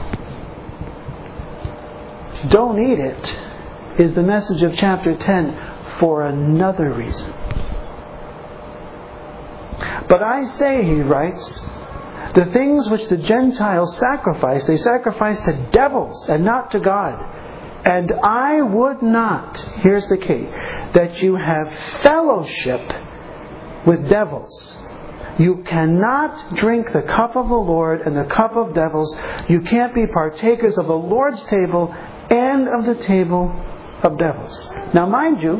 Don't eat it is the message of chapter 10 for another reason. But I say, he writes, the things which the Gentiles sacrifice, they sacrifice to devils and not to God. And I would not, here's the key, that you have fellowship with devils. You cannot drink the cup of the Lord and the cup of devils. You can't be partakers of the Lord's table and of the table of devils. Now mind you,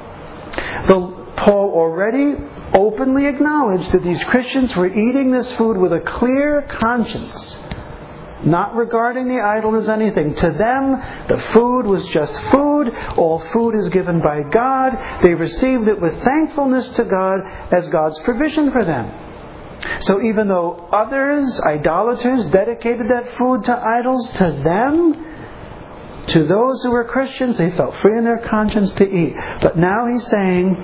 Paul already openly acknowledged that these Christians were eating this food with a clear conscience, not regarding the idol as anything. To them, the food was just food. All food is given by God. They received it with thankfulness to God as God's provision for them. So even though others, idolaters, dedicated that food to idols, to them, to those who were Christians, they felt free in their conscience to eat. But now he's saying,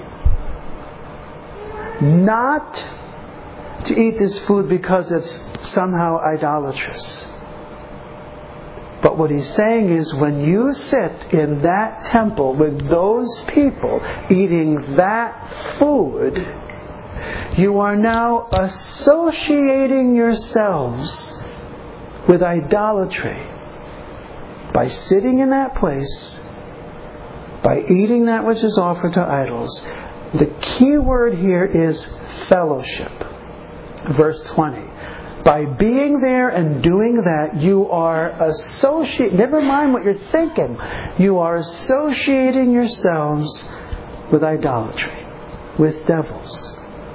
not to eat this food because it's somehow idolatrous. But what he's saying is, when you sit in that temple with those people eating that food, you are now associating yourselves with idolatry by sitting in that place, by eating that which is offered to idols. The key word here is fellowship. Verse 20. By being there and doing that, you are associating, never mind what you're thinking, you are associating yourselves with idolatry, with devils.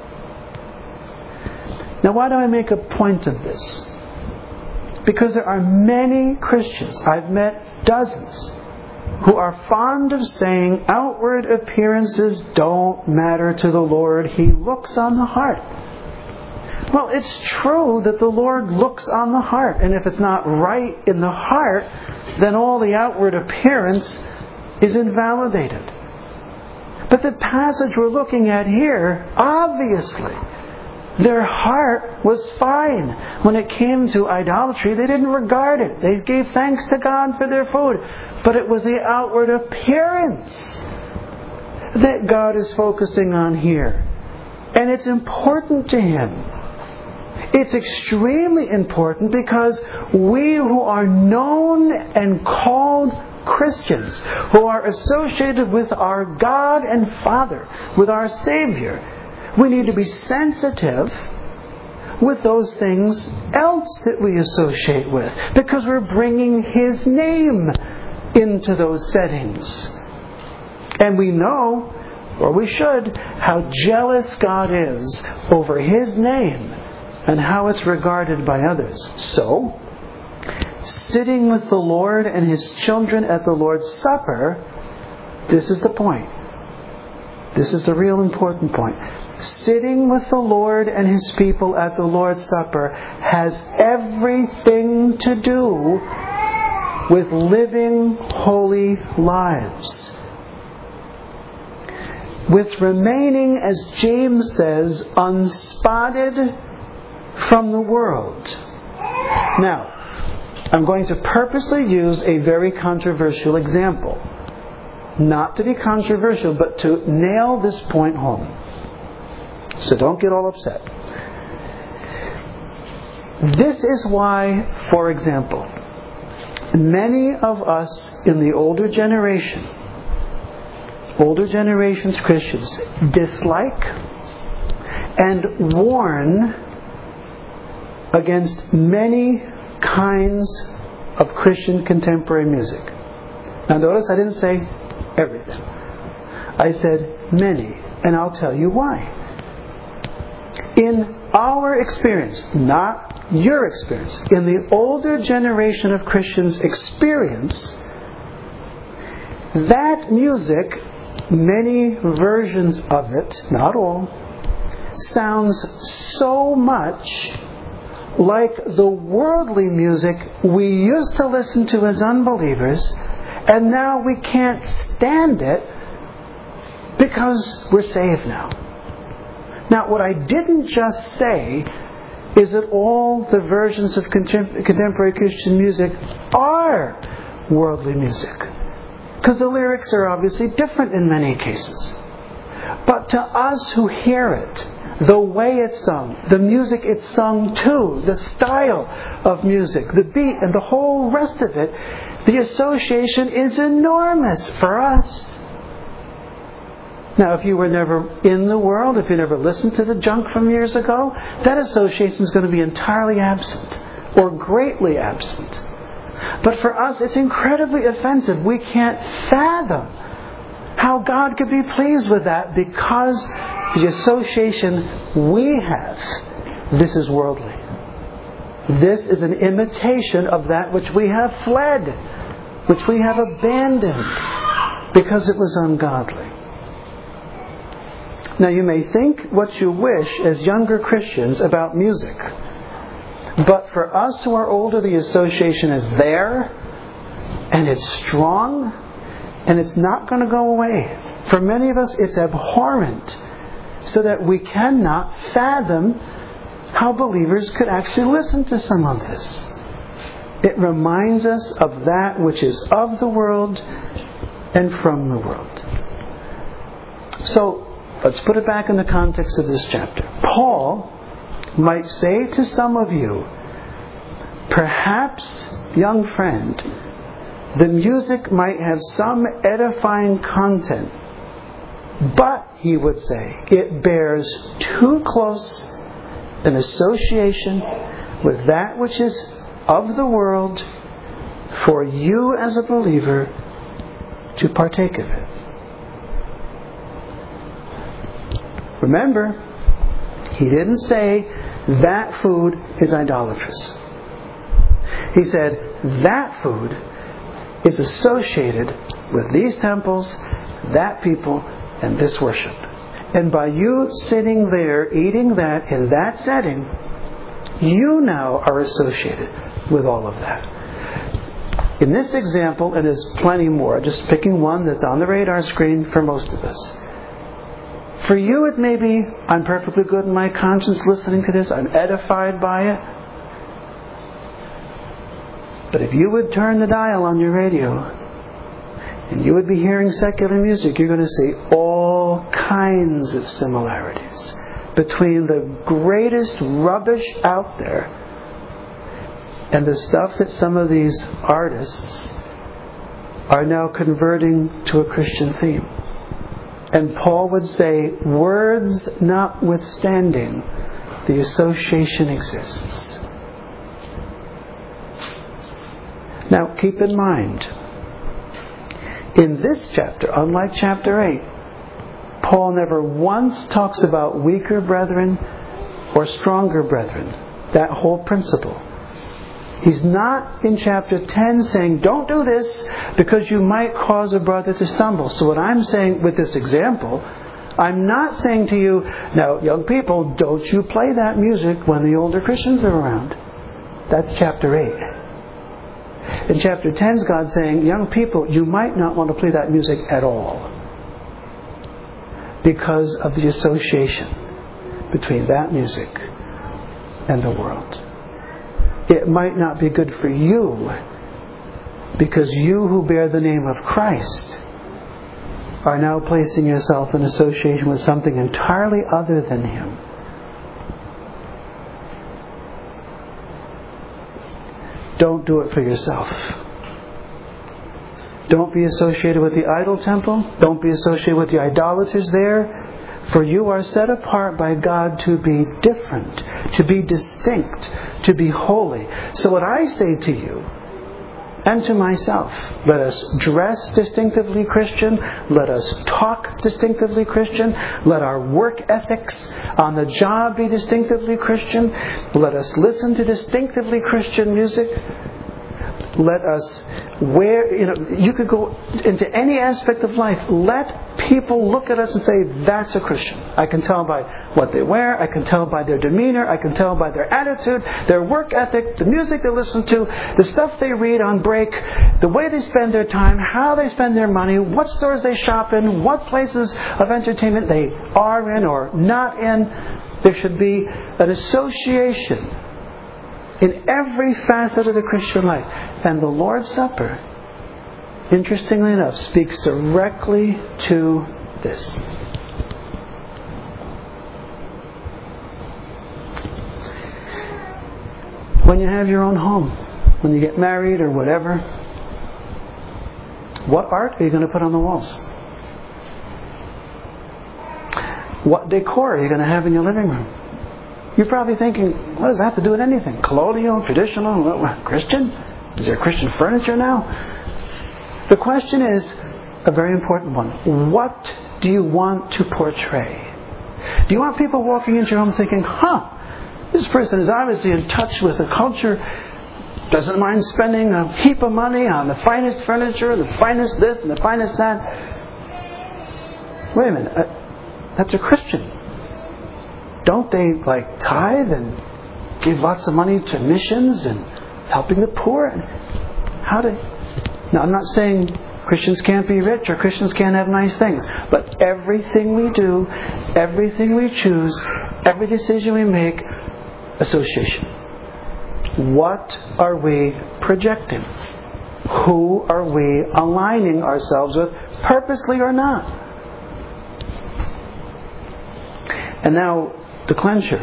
Now why do I make a point of this? Because there are many Christians, I've met dozens, who are fond of saying outward appearances don't matter to the Lord. He looks on the heart. Well, it's true that the Lord looks on the heart. And if it's not right in the heart, then all the outward appearance is invalidated. But the passage we're looking at here, obviously, their heart was fine. When it came to idolatry, they didn't regard it. They gave thanks to God for their food. But it was the outward appearance that God is focusing on here. And it's important to Him. It's extremely important because we who are known and called Christians, who are associated with our God and Father, with our Savior, we need to be sensitive with those things else that we associate with, because we're bringing His name into those settings. And we know, or we should, how jealous God is over His name and how it's regarded by others. So, sitting with the Lord and His children at the Lord's Supper, this is the point. This is the real important point. Sitting with the Lord and His people at the Lord's Supper has everything to do with living holy lives. With remaining, as James says, unspotted from the world. Now, I'm going to purposely use a very controversial example. Not to be controversial, but to nail this point home. So don't get all upset. This is why, for example, many of us in the older generations Christians, dislike and warn against many kinds of Christian contemporary music. Now notice I didn't say everything. I said many And I'll tell you why. In our experience, not your experience, in the older generation of Christians' experience, that music, many versions of it, not all, sounds so much like the worldly music we used to listen to as unbelievers, and now we can't stand it because we're saved now. Now, what I didn't just say is that all the versions of contemporary Christian music are worldly music, because the lyrics are obviously different in many cases. But to us who hear it, the way it's sung, the music it's sung to, the style of music, the beat and the whole rest of it, the association is enormous for us. Now, if you were never in the world, if you never listened to the junk from years ago, that association is going to be entirely absent or greatly absent. But for us, it's incredibly offensive. We can't fathom how God could be pleased with that because the association we have, this is worldly. This is an imitation of that which we have fled, which we have abandoned because it was ungodly. Now, you may think what you wish as younger Christians about music, but for us who are older, the association is there, and it's strong, and it's not going to go away. For many of us, it's abhorrent, so that we cannot fathom how believers could actually listen to some of this. It reminds us of that which is of the world and from the world. So, let's put it back in the context of this chapter. Paul might say to some of you, perhaps, young friend, the music might have some edifying content, but, he would say, it bears too close an association with that which is of the world for you as a believer to partake of it. Remember, he didn't say that food is idolatrous. He said that food is associated with these temples, that people, and this worship. And by you sitting there eating that in that setting, you now are associated with all of that. In this example, and there's plenty more, just picking one that's on the radar screen for most of us. For you it may be, I'm perfectly good in my conscience listening to this, I'm edified by it. But if you would turn the dial on your radio, and you would be hearing secular music, you're going to see all kinds of similarities between the greatest rubbish out there and the stuff that some of these artists are now converting to a Christian theme. And Paul would say, words notwithstanding, the association exists. Now, keep in mind, in this chapter, unlike chapter 8, Paul never once talks about weaker brethren or stronger brethren. That whole principle. He's not in chapter 10 saying, don't do this because you might cause a brother to stumble. So what I'm saying with this example, I'm not saying to you, now young people, don't you play that music when the older Christians are around. That's chapter 8. In chapter 10, God's saying, young people, you might not want to play that music at all because of the association between that music and the world. It might not be good for you because you who bear the name of Christ are now placing yourself in association with something entirely other than Him. Don't do it for yourself. Don't be associated with the idol temple. Don't be associated with the idolaters there. For you are set apart by God to be different, to be distinct, to be holy. So what I say to you and to myself. Let us dress distinctively Christian. Let us talk distinctively Christian. Let our work ethics on the job be distinctively Christian. Let us listen to distinctively Christian music. Let us wear, you could go into any aspect of life. Let people look at us and say, that's a Christian. I can tell by what they wear. I can tell by their demeanor. I can tell by their attitude, their work ethic, the music they listen to, the stuff they read on break, the way they spend their time, how they spend their money, what stores they shop in, what places of entertainment they are in or not in. There should be an association in every facet of the Christian life. And the Lord's Supper, interestingly enough, speaks directly to this. When you have your own home, when you get married or whatever, what art are you going to put on the walls? What decor are you going to have in your living room? You're probably thinking, what does that have to do with anything? Colonial, traditional, Christian? Is there Christian furniture now? The question is a very important one. What do you want to portray? Do you want people walking into your home thinking, this person is obviously in touch with the culture, doesn't mind spending a heap of money on the finest furniture, the finest this and the finest that? Wait a minute, that's a Christian. Don't they tithe and give lots of money to missions and helping the poor? Now, I'm not saying Christians can't be rich or Christians can't have nice things, but everything we do, everything we choose, every decision we make, association. What are we projecting? Who are we aligning ourselves with, purposely or not? And now, the cleanser.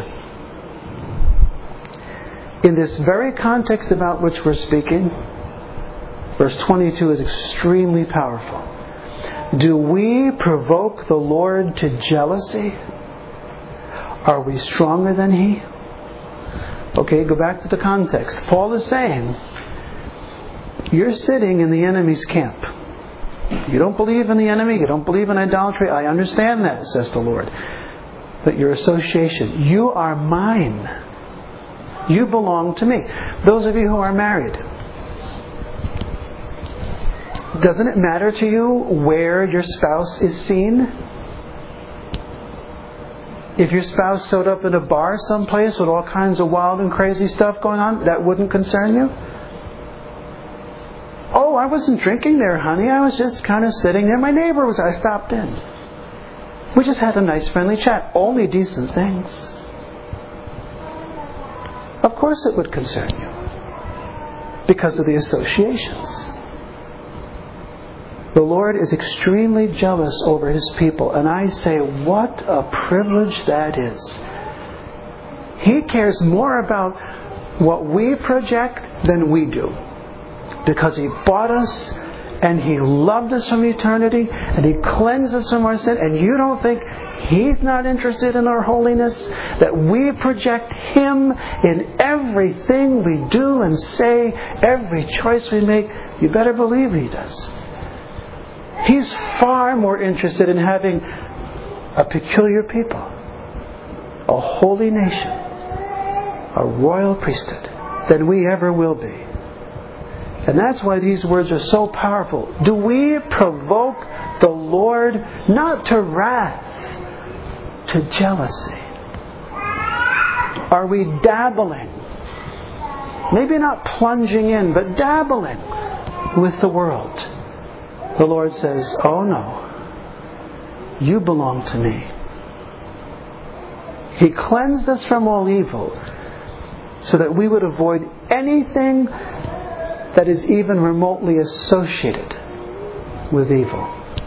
In this very context about which we're speaking, verse 22 is extremely powerful. Do we provoke the Lord to jealousy? Are we stronger than He? Okay, go back to the context. Paul is saying, you're sitting in the enemy's camp. You don't believe in the enemy, you don't believe in idolatry. I understand that, says the Lord. But your association, you are mine. You belong to me. Those of you who are married, doesn't it matter to you where your spouse is seen? If your spouse showed up in a bar someplace with all kinds of wild and crazy stuff going on, that wouldn't concern you? Oh, I wasn't drinking there, honey. I was just kind of sitting there. My neighbor was. I stopped in. We just had a nice friendly chat. Only decent things. Of course it would concern you. Because of the associations. The Lord is extremely jealous over His people. And I say, what a privilege that is. He cares more about what we project than we do. Because He bought us and He loved us from eternity and He cleansed us from our sin. And you don't think He's not interested in our holiness? That we project Him in everything we do and say, every choice we make? You better believe He does. He's far more interested in having a peculiar people, a holy nation, a royal priesthood, than we ever will be. And that's why these words are so powerful. Do we provoke the Lord not to wrath, to jealousy? Are we dabbling? Maybe not plunging in, but dabbling with the world. The Lord says, oh no, you belong to me. He cleansed us from all evil so that we would avoid anything that is even remotely associated with evil.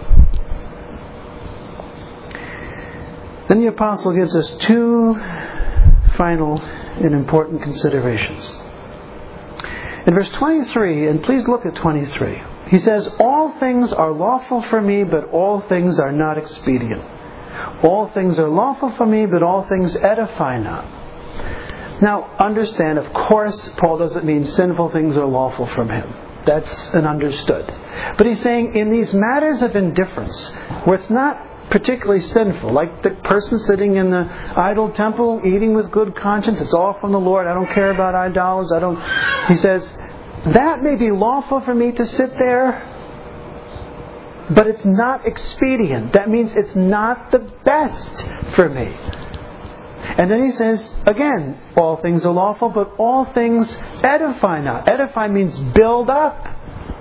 Then the Apostle gives us two final and important considerations. In verse 23, and please look at 23, he says, all things are lawful for me, but all things are not expedient. All things are lawful for me, but all things edify not. Now, understand, of course, Paul doesn't mean sinful things are lawful from him. That's an understood. But he's saying in these matters of indifference, where it's not particularly sinful, like the person sitting in the idol temple eating with good conscience, it's all from the Lord, I don't care about idols, he says, that may be lawful for me to sit there, but it's not expedient. That means it's not the best for me. And then he says, again, all things are lawful, but all things edify not. Edify means build up.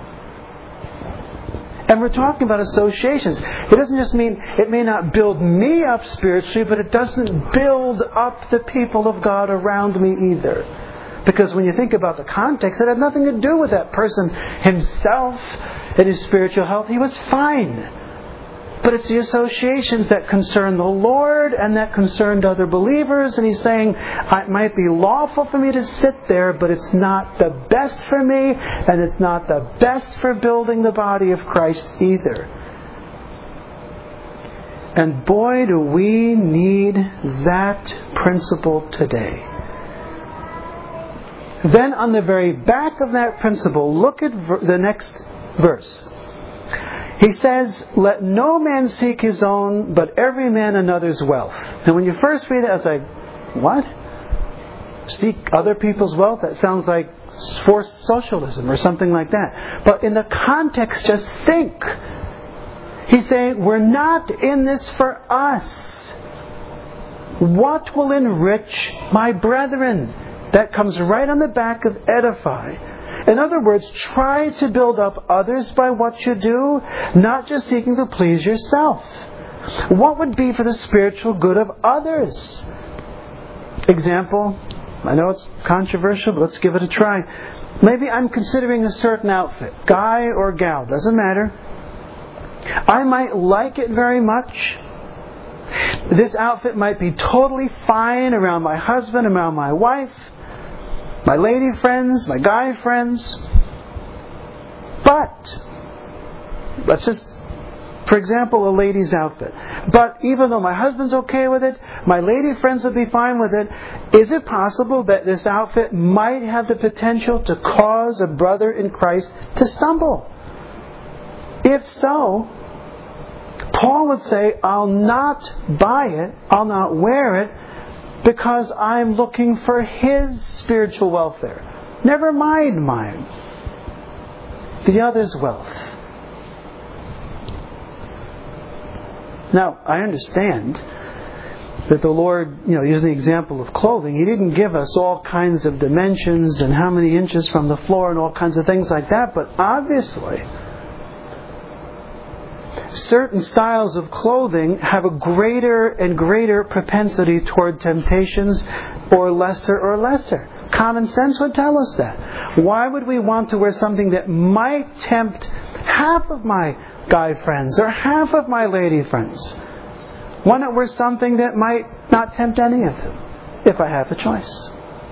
And we're talking about associations. It doesn't just mean it may not build me up spiritually, but it doesn't build up the people of God around me either. Because when you think about the context, it had nothing to do with that person himself and his spiritual health. He was fine. But it's the associations that concern the Lord and that concerned other believers. And he's saying, it might be lawful for me to sit there, but it's not the best for me, and it's not the best for building the body of Christ either. And boy, do we need that principle today. Then on the very back of that principle, look at the next verse. He says, let no man seek his own, but every man another's wealth. And when you first read it, I was like, what? Seek other people's wealth? That sounds like forced socialism or something like that. But in the context, just think. He's saying, we're not in this for us. What will enrich my brethren? That comes right on the back of edify. In other words, try to build up others by what you do, not just seeking to please yourself. What would be for the spiritual good of others? Example, I know it's controversial, but let's give it a try. Maybe I'm considering a certain outfit, guy or gal, doesn't matter. I might like it very much. This outfit might be totally fine around my husband, around my wife, my lady friends, my guy friends. But, let's just, for example, a lady's outfit. But even though my husband's okay with it, my lady friends will be fine with it, is it possible that this outfit might have the potential to cause a brother in Christ to stumble? If so, Paul would say, I'll not buy it, I'll not wear it, because I'm looking for his spiritual welfare. Never mind mine. The other's wealth. Now, I understand that the Lord, using the example of clothing, He didn't give us all kinds of dimensions and how many inches from the floor and all kinds of things like that, but obviously certain styles of clothing have a greater and greater propensity toward temptations, or lesser. Common sense would tell us that. Why would we want to wear something that might tempt half of my guy friends or half of my lady friends? Why not wear something that might not tempt any of them, if I have a choice?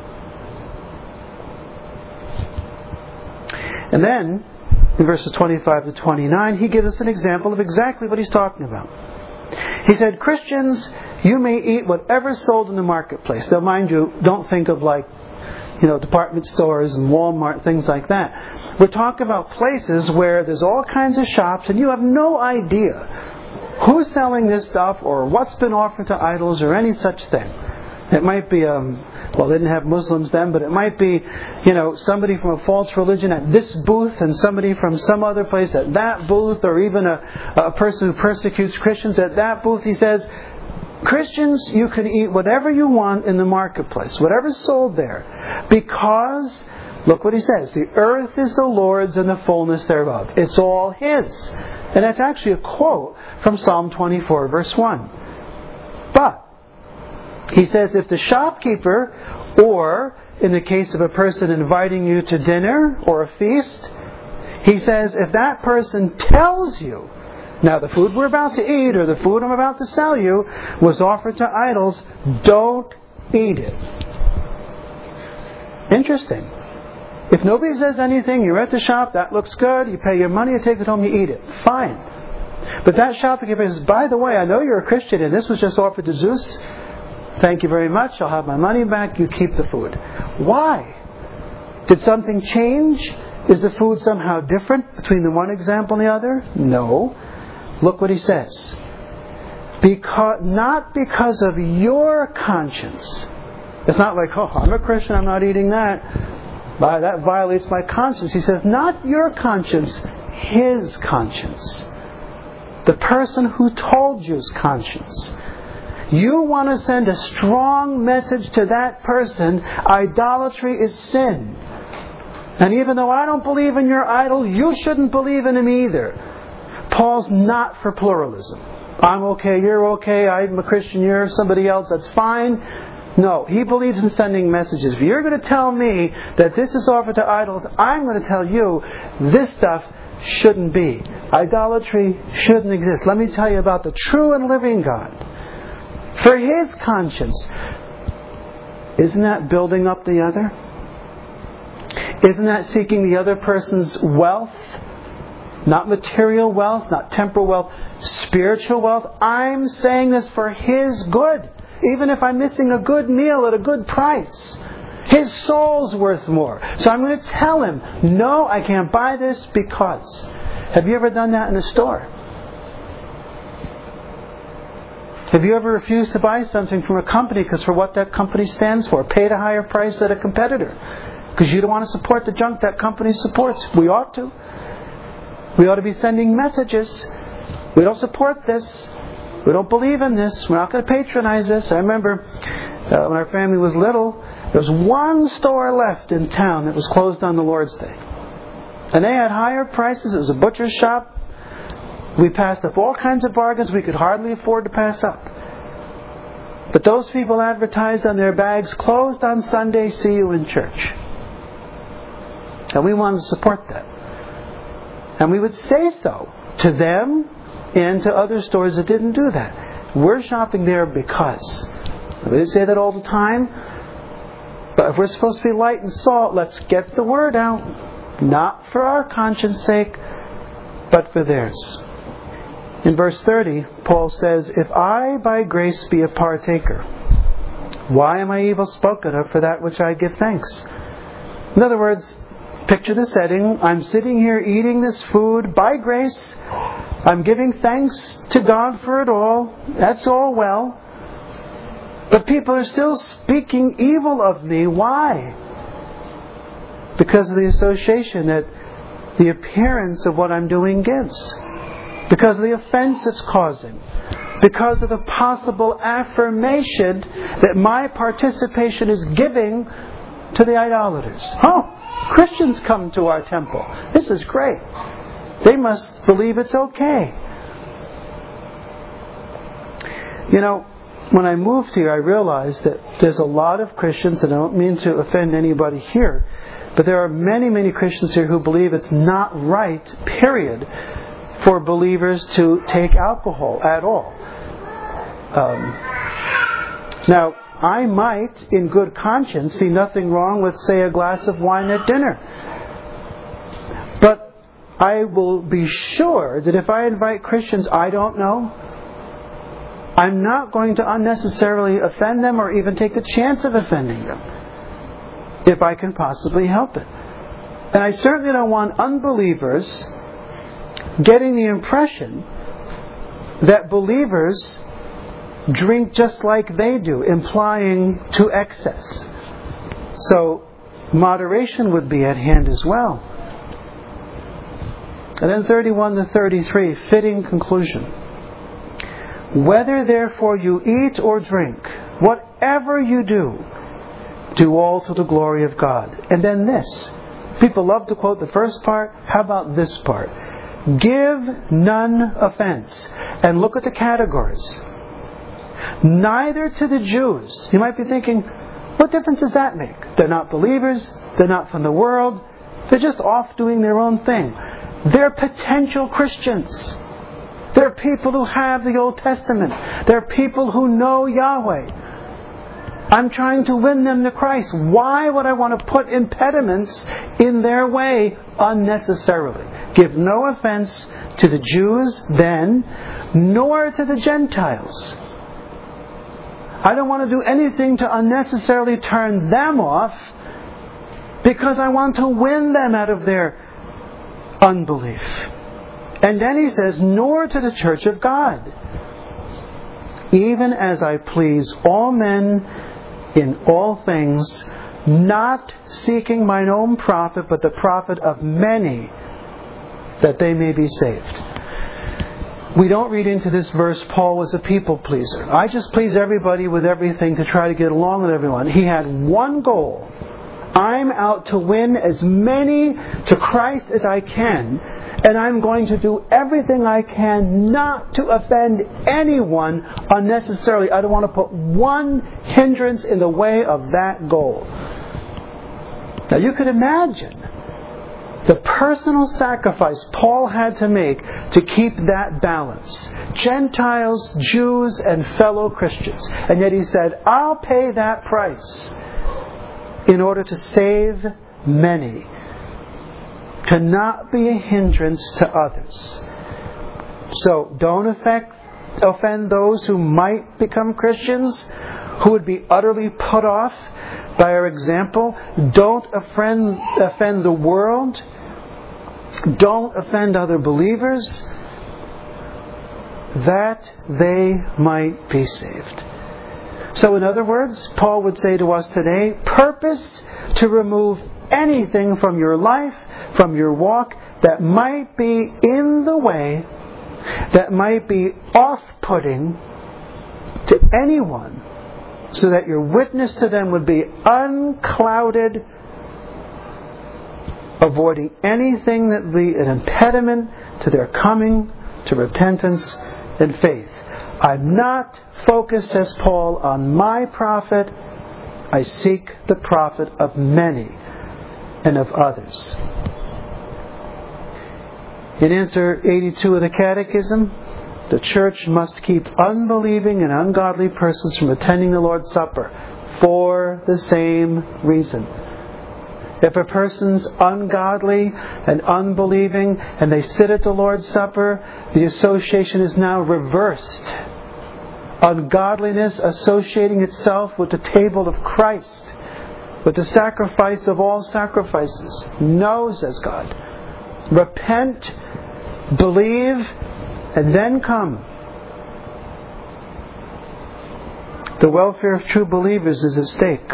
And then, in verses 25 to 29, he gives us an example of exactly what he's talking about. He said, Christians, you may eat whatever's sold in the marketplace. Now, mind you, don't think of department stores and Walmart, things like that. We're talking about places where there's all kinds of shops and you have no idea who's selling this stuff or what's been offered to idols or any such thing. It might be they didn't have Muslims then, but it might be, somebody from a false religion at this booth and somebody from some other place at that booth, or even a person who persecutes Christians at that booth. He says, Christians, you can eat whatever you want in the marketplace, whatever's sold there, because, look what he says, the earth is the Lord's and the fullness thereof. It's all His. And that's actually a quote from Psalm 24, verse 1. But, he says, if the shopkeeper, or in the case of a person inviting you to dinner or a feast, he says, if that person tells you, now the food we're about to eat or the food I'm about to sell you was offered to idols, don't eat it. Interesting. If nobody says anything, you're at the shop, that looks good, you pay your money, you take it home, you eat it. Fine. But that shopkeeper says, by the way, I know you're a Christian and this was just offered to Zeus. Thank you very much. I'll have my money back. You keep the food. Why? Did something change Is the food somehow different between the one example and the other? No. Look what he says. Not because of your conscience. It's not like, oh, I'm a Christian, I'm not eating that. That violates my conscience. He says, not your conscience, his conscience. The person who told you's conscience. You want to send a strong message to that person, idolatry is sin. And even though I don't believe in your idol, you shouldn't believe in him either. Paul's not for pluralism. I'm okay, you're okay, I'm a Christian, you're somebody else, that's fine. No, he believes in sending messages. If you're going to tell me that this is offered to idols, I'm going to tell you this stuff shouldn't be. Idolatry shouldn't exist. Let me tell you about the true and living God. For his conscience. Isn't that building up the other? Isn't that seeking the other person's wealth? Not material wealth, not temporal wealth, spiritual wealth. I'm saying this for his good. Even if I'm missing a good meal at a good price. His soul's worth more. So I'm going to tell him, no, I can't buy this because. Have you ever done that in a store? Have you ever refused to buy something from a company because for what that company stands for? Paid a higher price than a competitor. Because you don't want to support the junk that company supports. We ought to. We ought to be sending messages. We don't support this. We don't believe in this. We're not going to patronize this. I remember when our family was little, there was one store left in town that was closed on the Lord's Day. And they had higher prices. It was a butcher's shop. We passed up all kinds of bargains we could hardly afford to pass up. But those people advertised on their bags, closed on Sunday, see you in church. And we wanted to support that. And we would say so to them and to other stores that didn't do that. We're shopping there because. We didn't say that all the time. But if we're supposed to be light and salt, let's get the word out. Not for our conscience sake, but for theirs. In verse 30, Paul says, if I by grace be a partaker, why am I evil spoken of for that which I give thanks? In other words, picture the setting. I'm sitting here eating this food by grace. I'm giving thanks to God for it all. That's all well. But people are still speaking evil of me. Why? Because of the association that the appearance of what I'm doing gives. Because of the offense it's causing. Because of the possible affirmation that my participation is giving to the idolaters. Oh, Christians come to our temple. This is great. They must believe it's okay. You know, when I moved here, I realized that there's a lot of Christians, and I don't mean to offend anybody here, but there are many, many Christians here who believe it's not right, period, for believers to take alcohol at all. Now, I might, in good conscience, see nothing wrong with, say, a glass of wine at dinner. But I will be sure that if I invite Christians I don't know, I'm not going to unnecessarily offend them or even take the chance of offending them, if I can possibly help it. And I certainly don't want unbelievers getting the impression that believers drink just like they do, implying to excess. So moderation would be at hand as well. And then 31 to 33, fitting conclusion. Whether therefore you eat or drink, whatever you do, do all to the glory of God. And then this. People love to quote the first part. How about this part? Give none offense. And look at the categories. Neither to the Jews. You might be thinking, what difference does that make? They're not believers. They're not from the world. They're just off doing their own thing. They're potential Christians. They're people who have the Old Testament. They're people who know Yahweh. I'm trying to win them to Christ. Why would I want to put impediments in their way unnecessarily? Give no offense to the Jews then, nor to the Gentiles. I don't want to do anything to unnecessarily turn them off because I want to win them out of their unbelief. And then he says, nor to the church of God, even as I please all men in all things, not seeking mine own profit, but the profit of many, that they may be saved. We don't read into this verse Paul was a people pleaser. I just please everybody with everything to try to get along with everyone. He had one goal. I'm out to win as many to Christ as I can, and I'm going to do everything I can not to offend anyone unnecessarily. I don't want to put one hindrance in the way of that goal. Now you could imagine the personal sacrifice Paul had to make to keep that balance. Gentiles, Jews, and fellow Christians. And yet he said, I'll pay that price in order to save many, to not be a hindrance to others. So don't offend those who might become Christians, who would be utterly put off by our example. Don't offend the world. Don't offend other believers, that they might be saved. So in other words, Paul would say to us today, purpose to remove anything from your life, from your walk, that might be in the way, that might be off-putting to anyone, so that your witness to them would be unclouded, avoiding anything that would be an impediment to their coming to repentance and faith. I'm not focused, says Paul, on my profit. I seek the profit of many and of others. In answer 82 of the Catechism, the church must keep unbelieving and ungodly persons from attending the Lord's Supper for the same reason. If a person's ungodly and unbelieving and they sit at the Lord's Supper, the association is now reversed. Ungodliness associating itself with the table of Christ, with the sacrifice of all sacrifices. No, says God. Repent, believe, and then come. The welfare of true believers is at stake.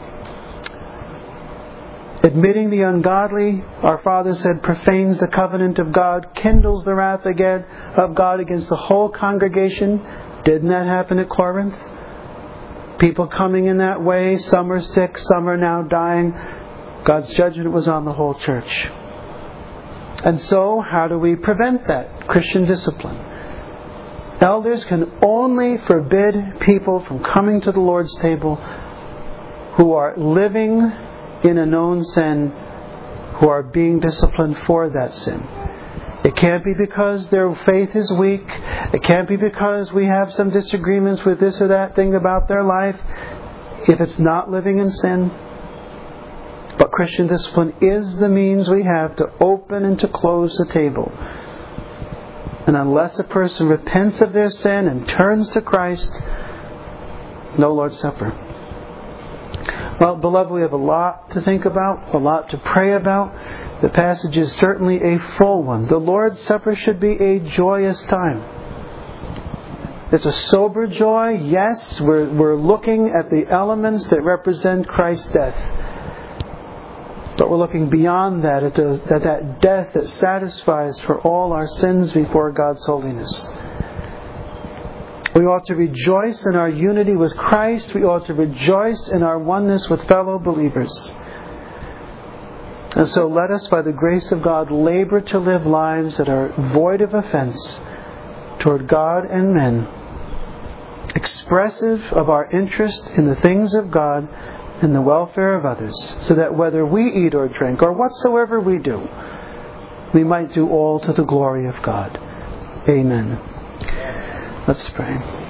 Admitting the ungodly, our Father said, profanes the covenant of God, kindles the wrath again of God against the whole congregation. Didn't that happen at Corinth? People coming in that way, some are sick, some are now dying. God's judgment was on the whole church. And so, how do we prevent that? Christian discipline. Elders can only forbid people from coming to the Lord's table who are living in a known sin, who are being disciplined for that sin. It can't be because their faith is weak. It can't be because we have some disagreements with this or that thing about their life. If it's not living in sin. But Christian discipline is the means we have to open and to close the table. And unless a person repents of their sin and turns to Christ, no Lord's Supper. Well, beloved, we have a lot to think about, a lot to pray about. The passage is certainly a full one. The Lord's Supper should be a joyous time. It's a sober joy. Yes, we're looking at the elements that represent Christ's death. But we're looking beyond that, at that death that satisfies for all our sins before God's holiness. We ought to rejoice in our unity with Christ. We ought to rejoice in our oneness with fellow believers. And so let us, by the grace of God, labor to live lives that are void of offense toward God and men, expressive of our interest in the things of God and the welfare of others, so that whether we eat or drink or whatsoever we do, we might do all to the glory of God. Amen. Let's pray.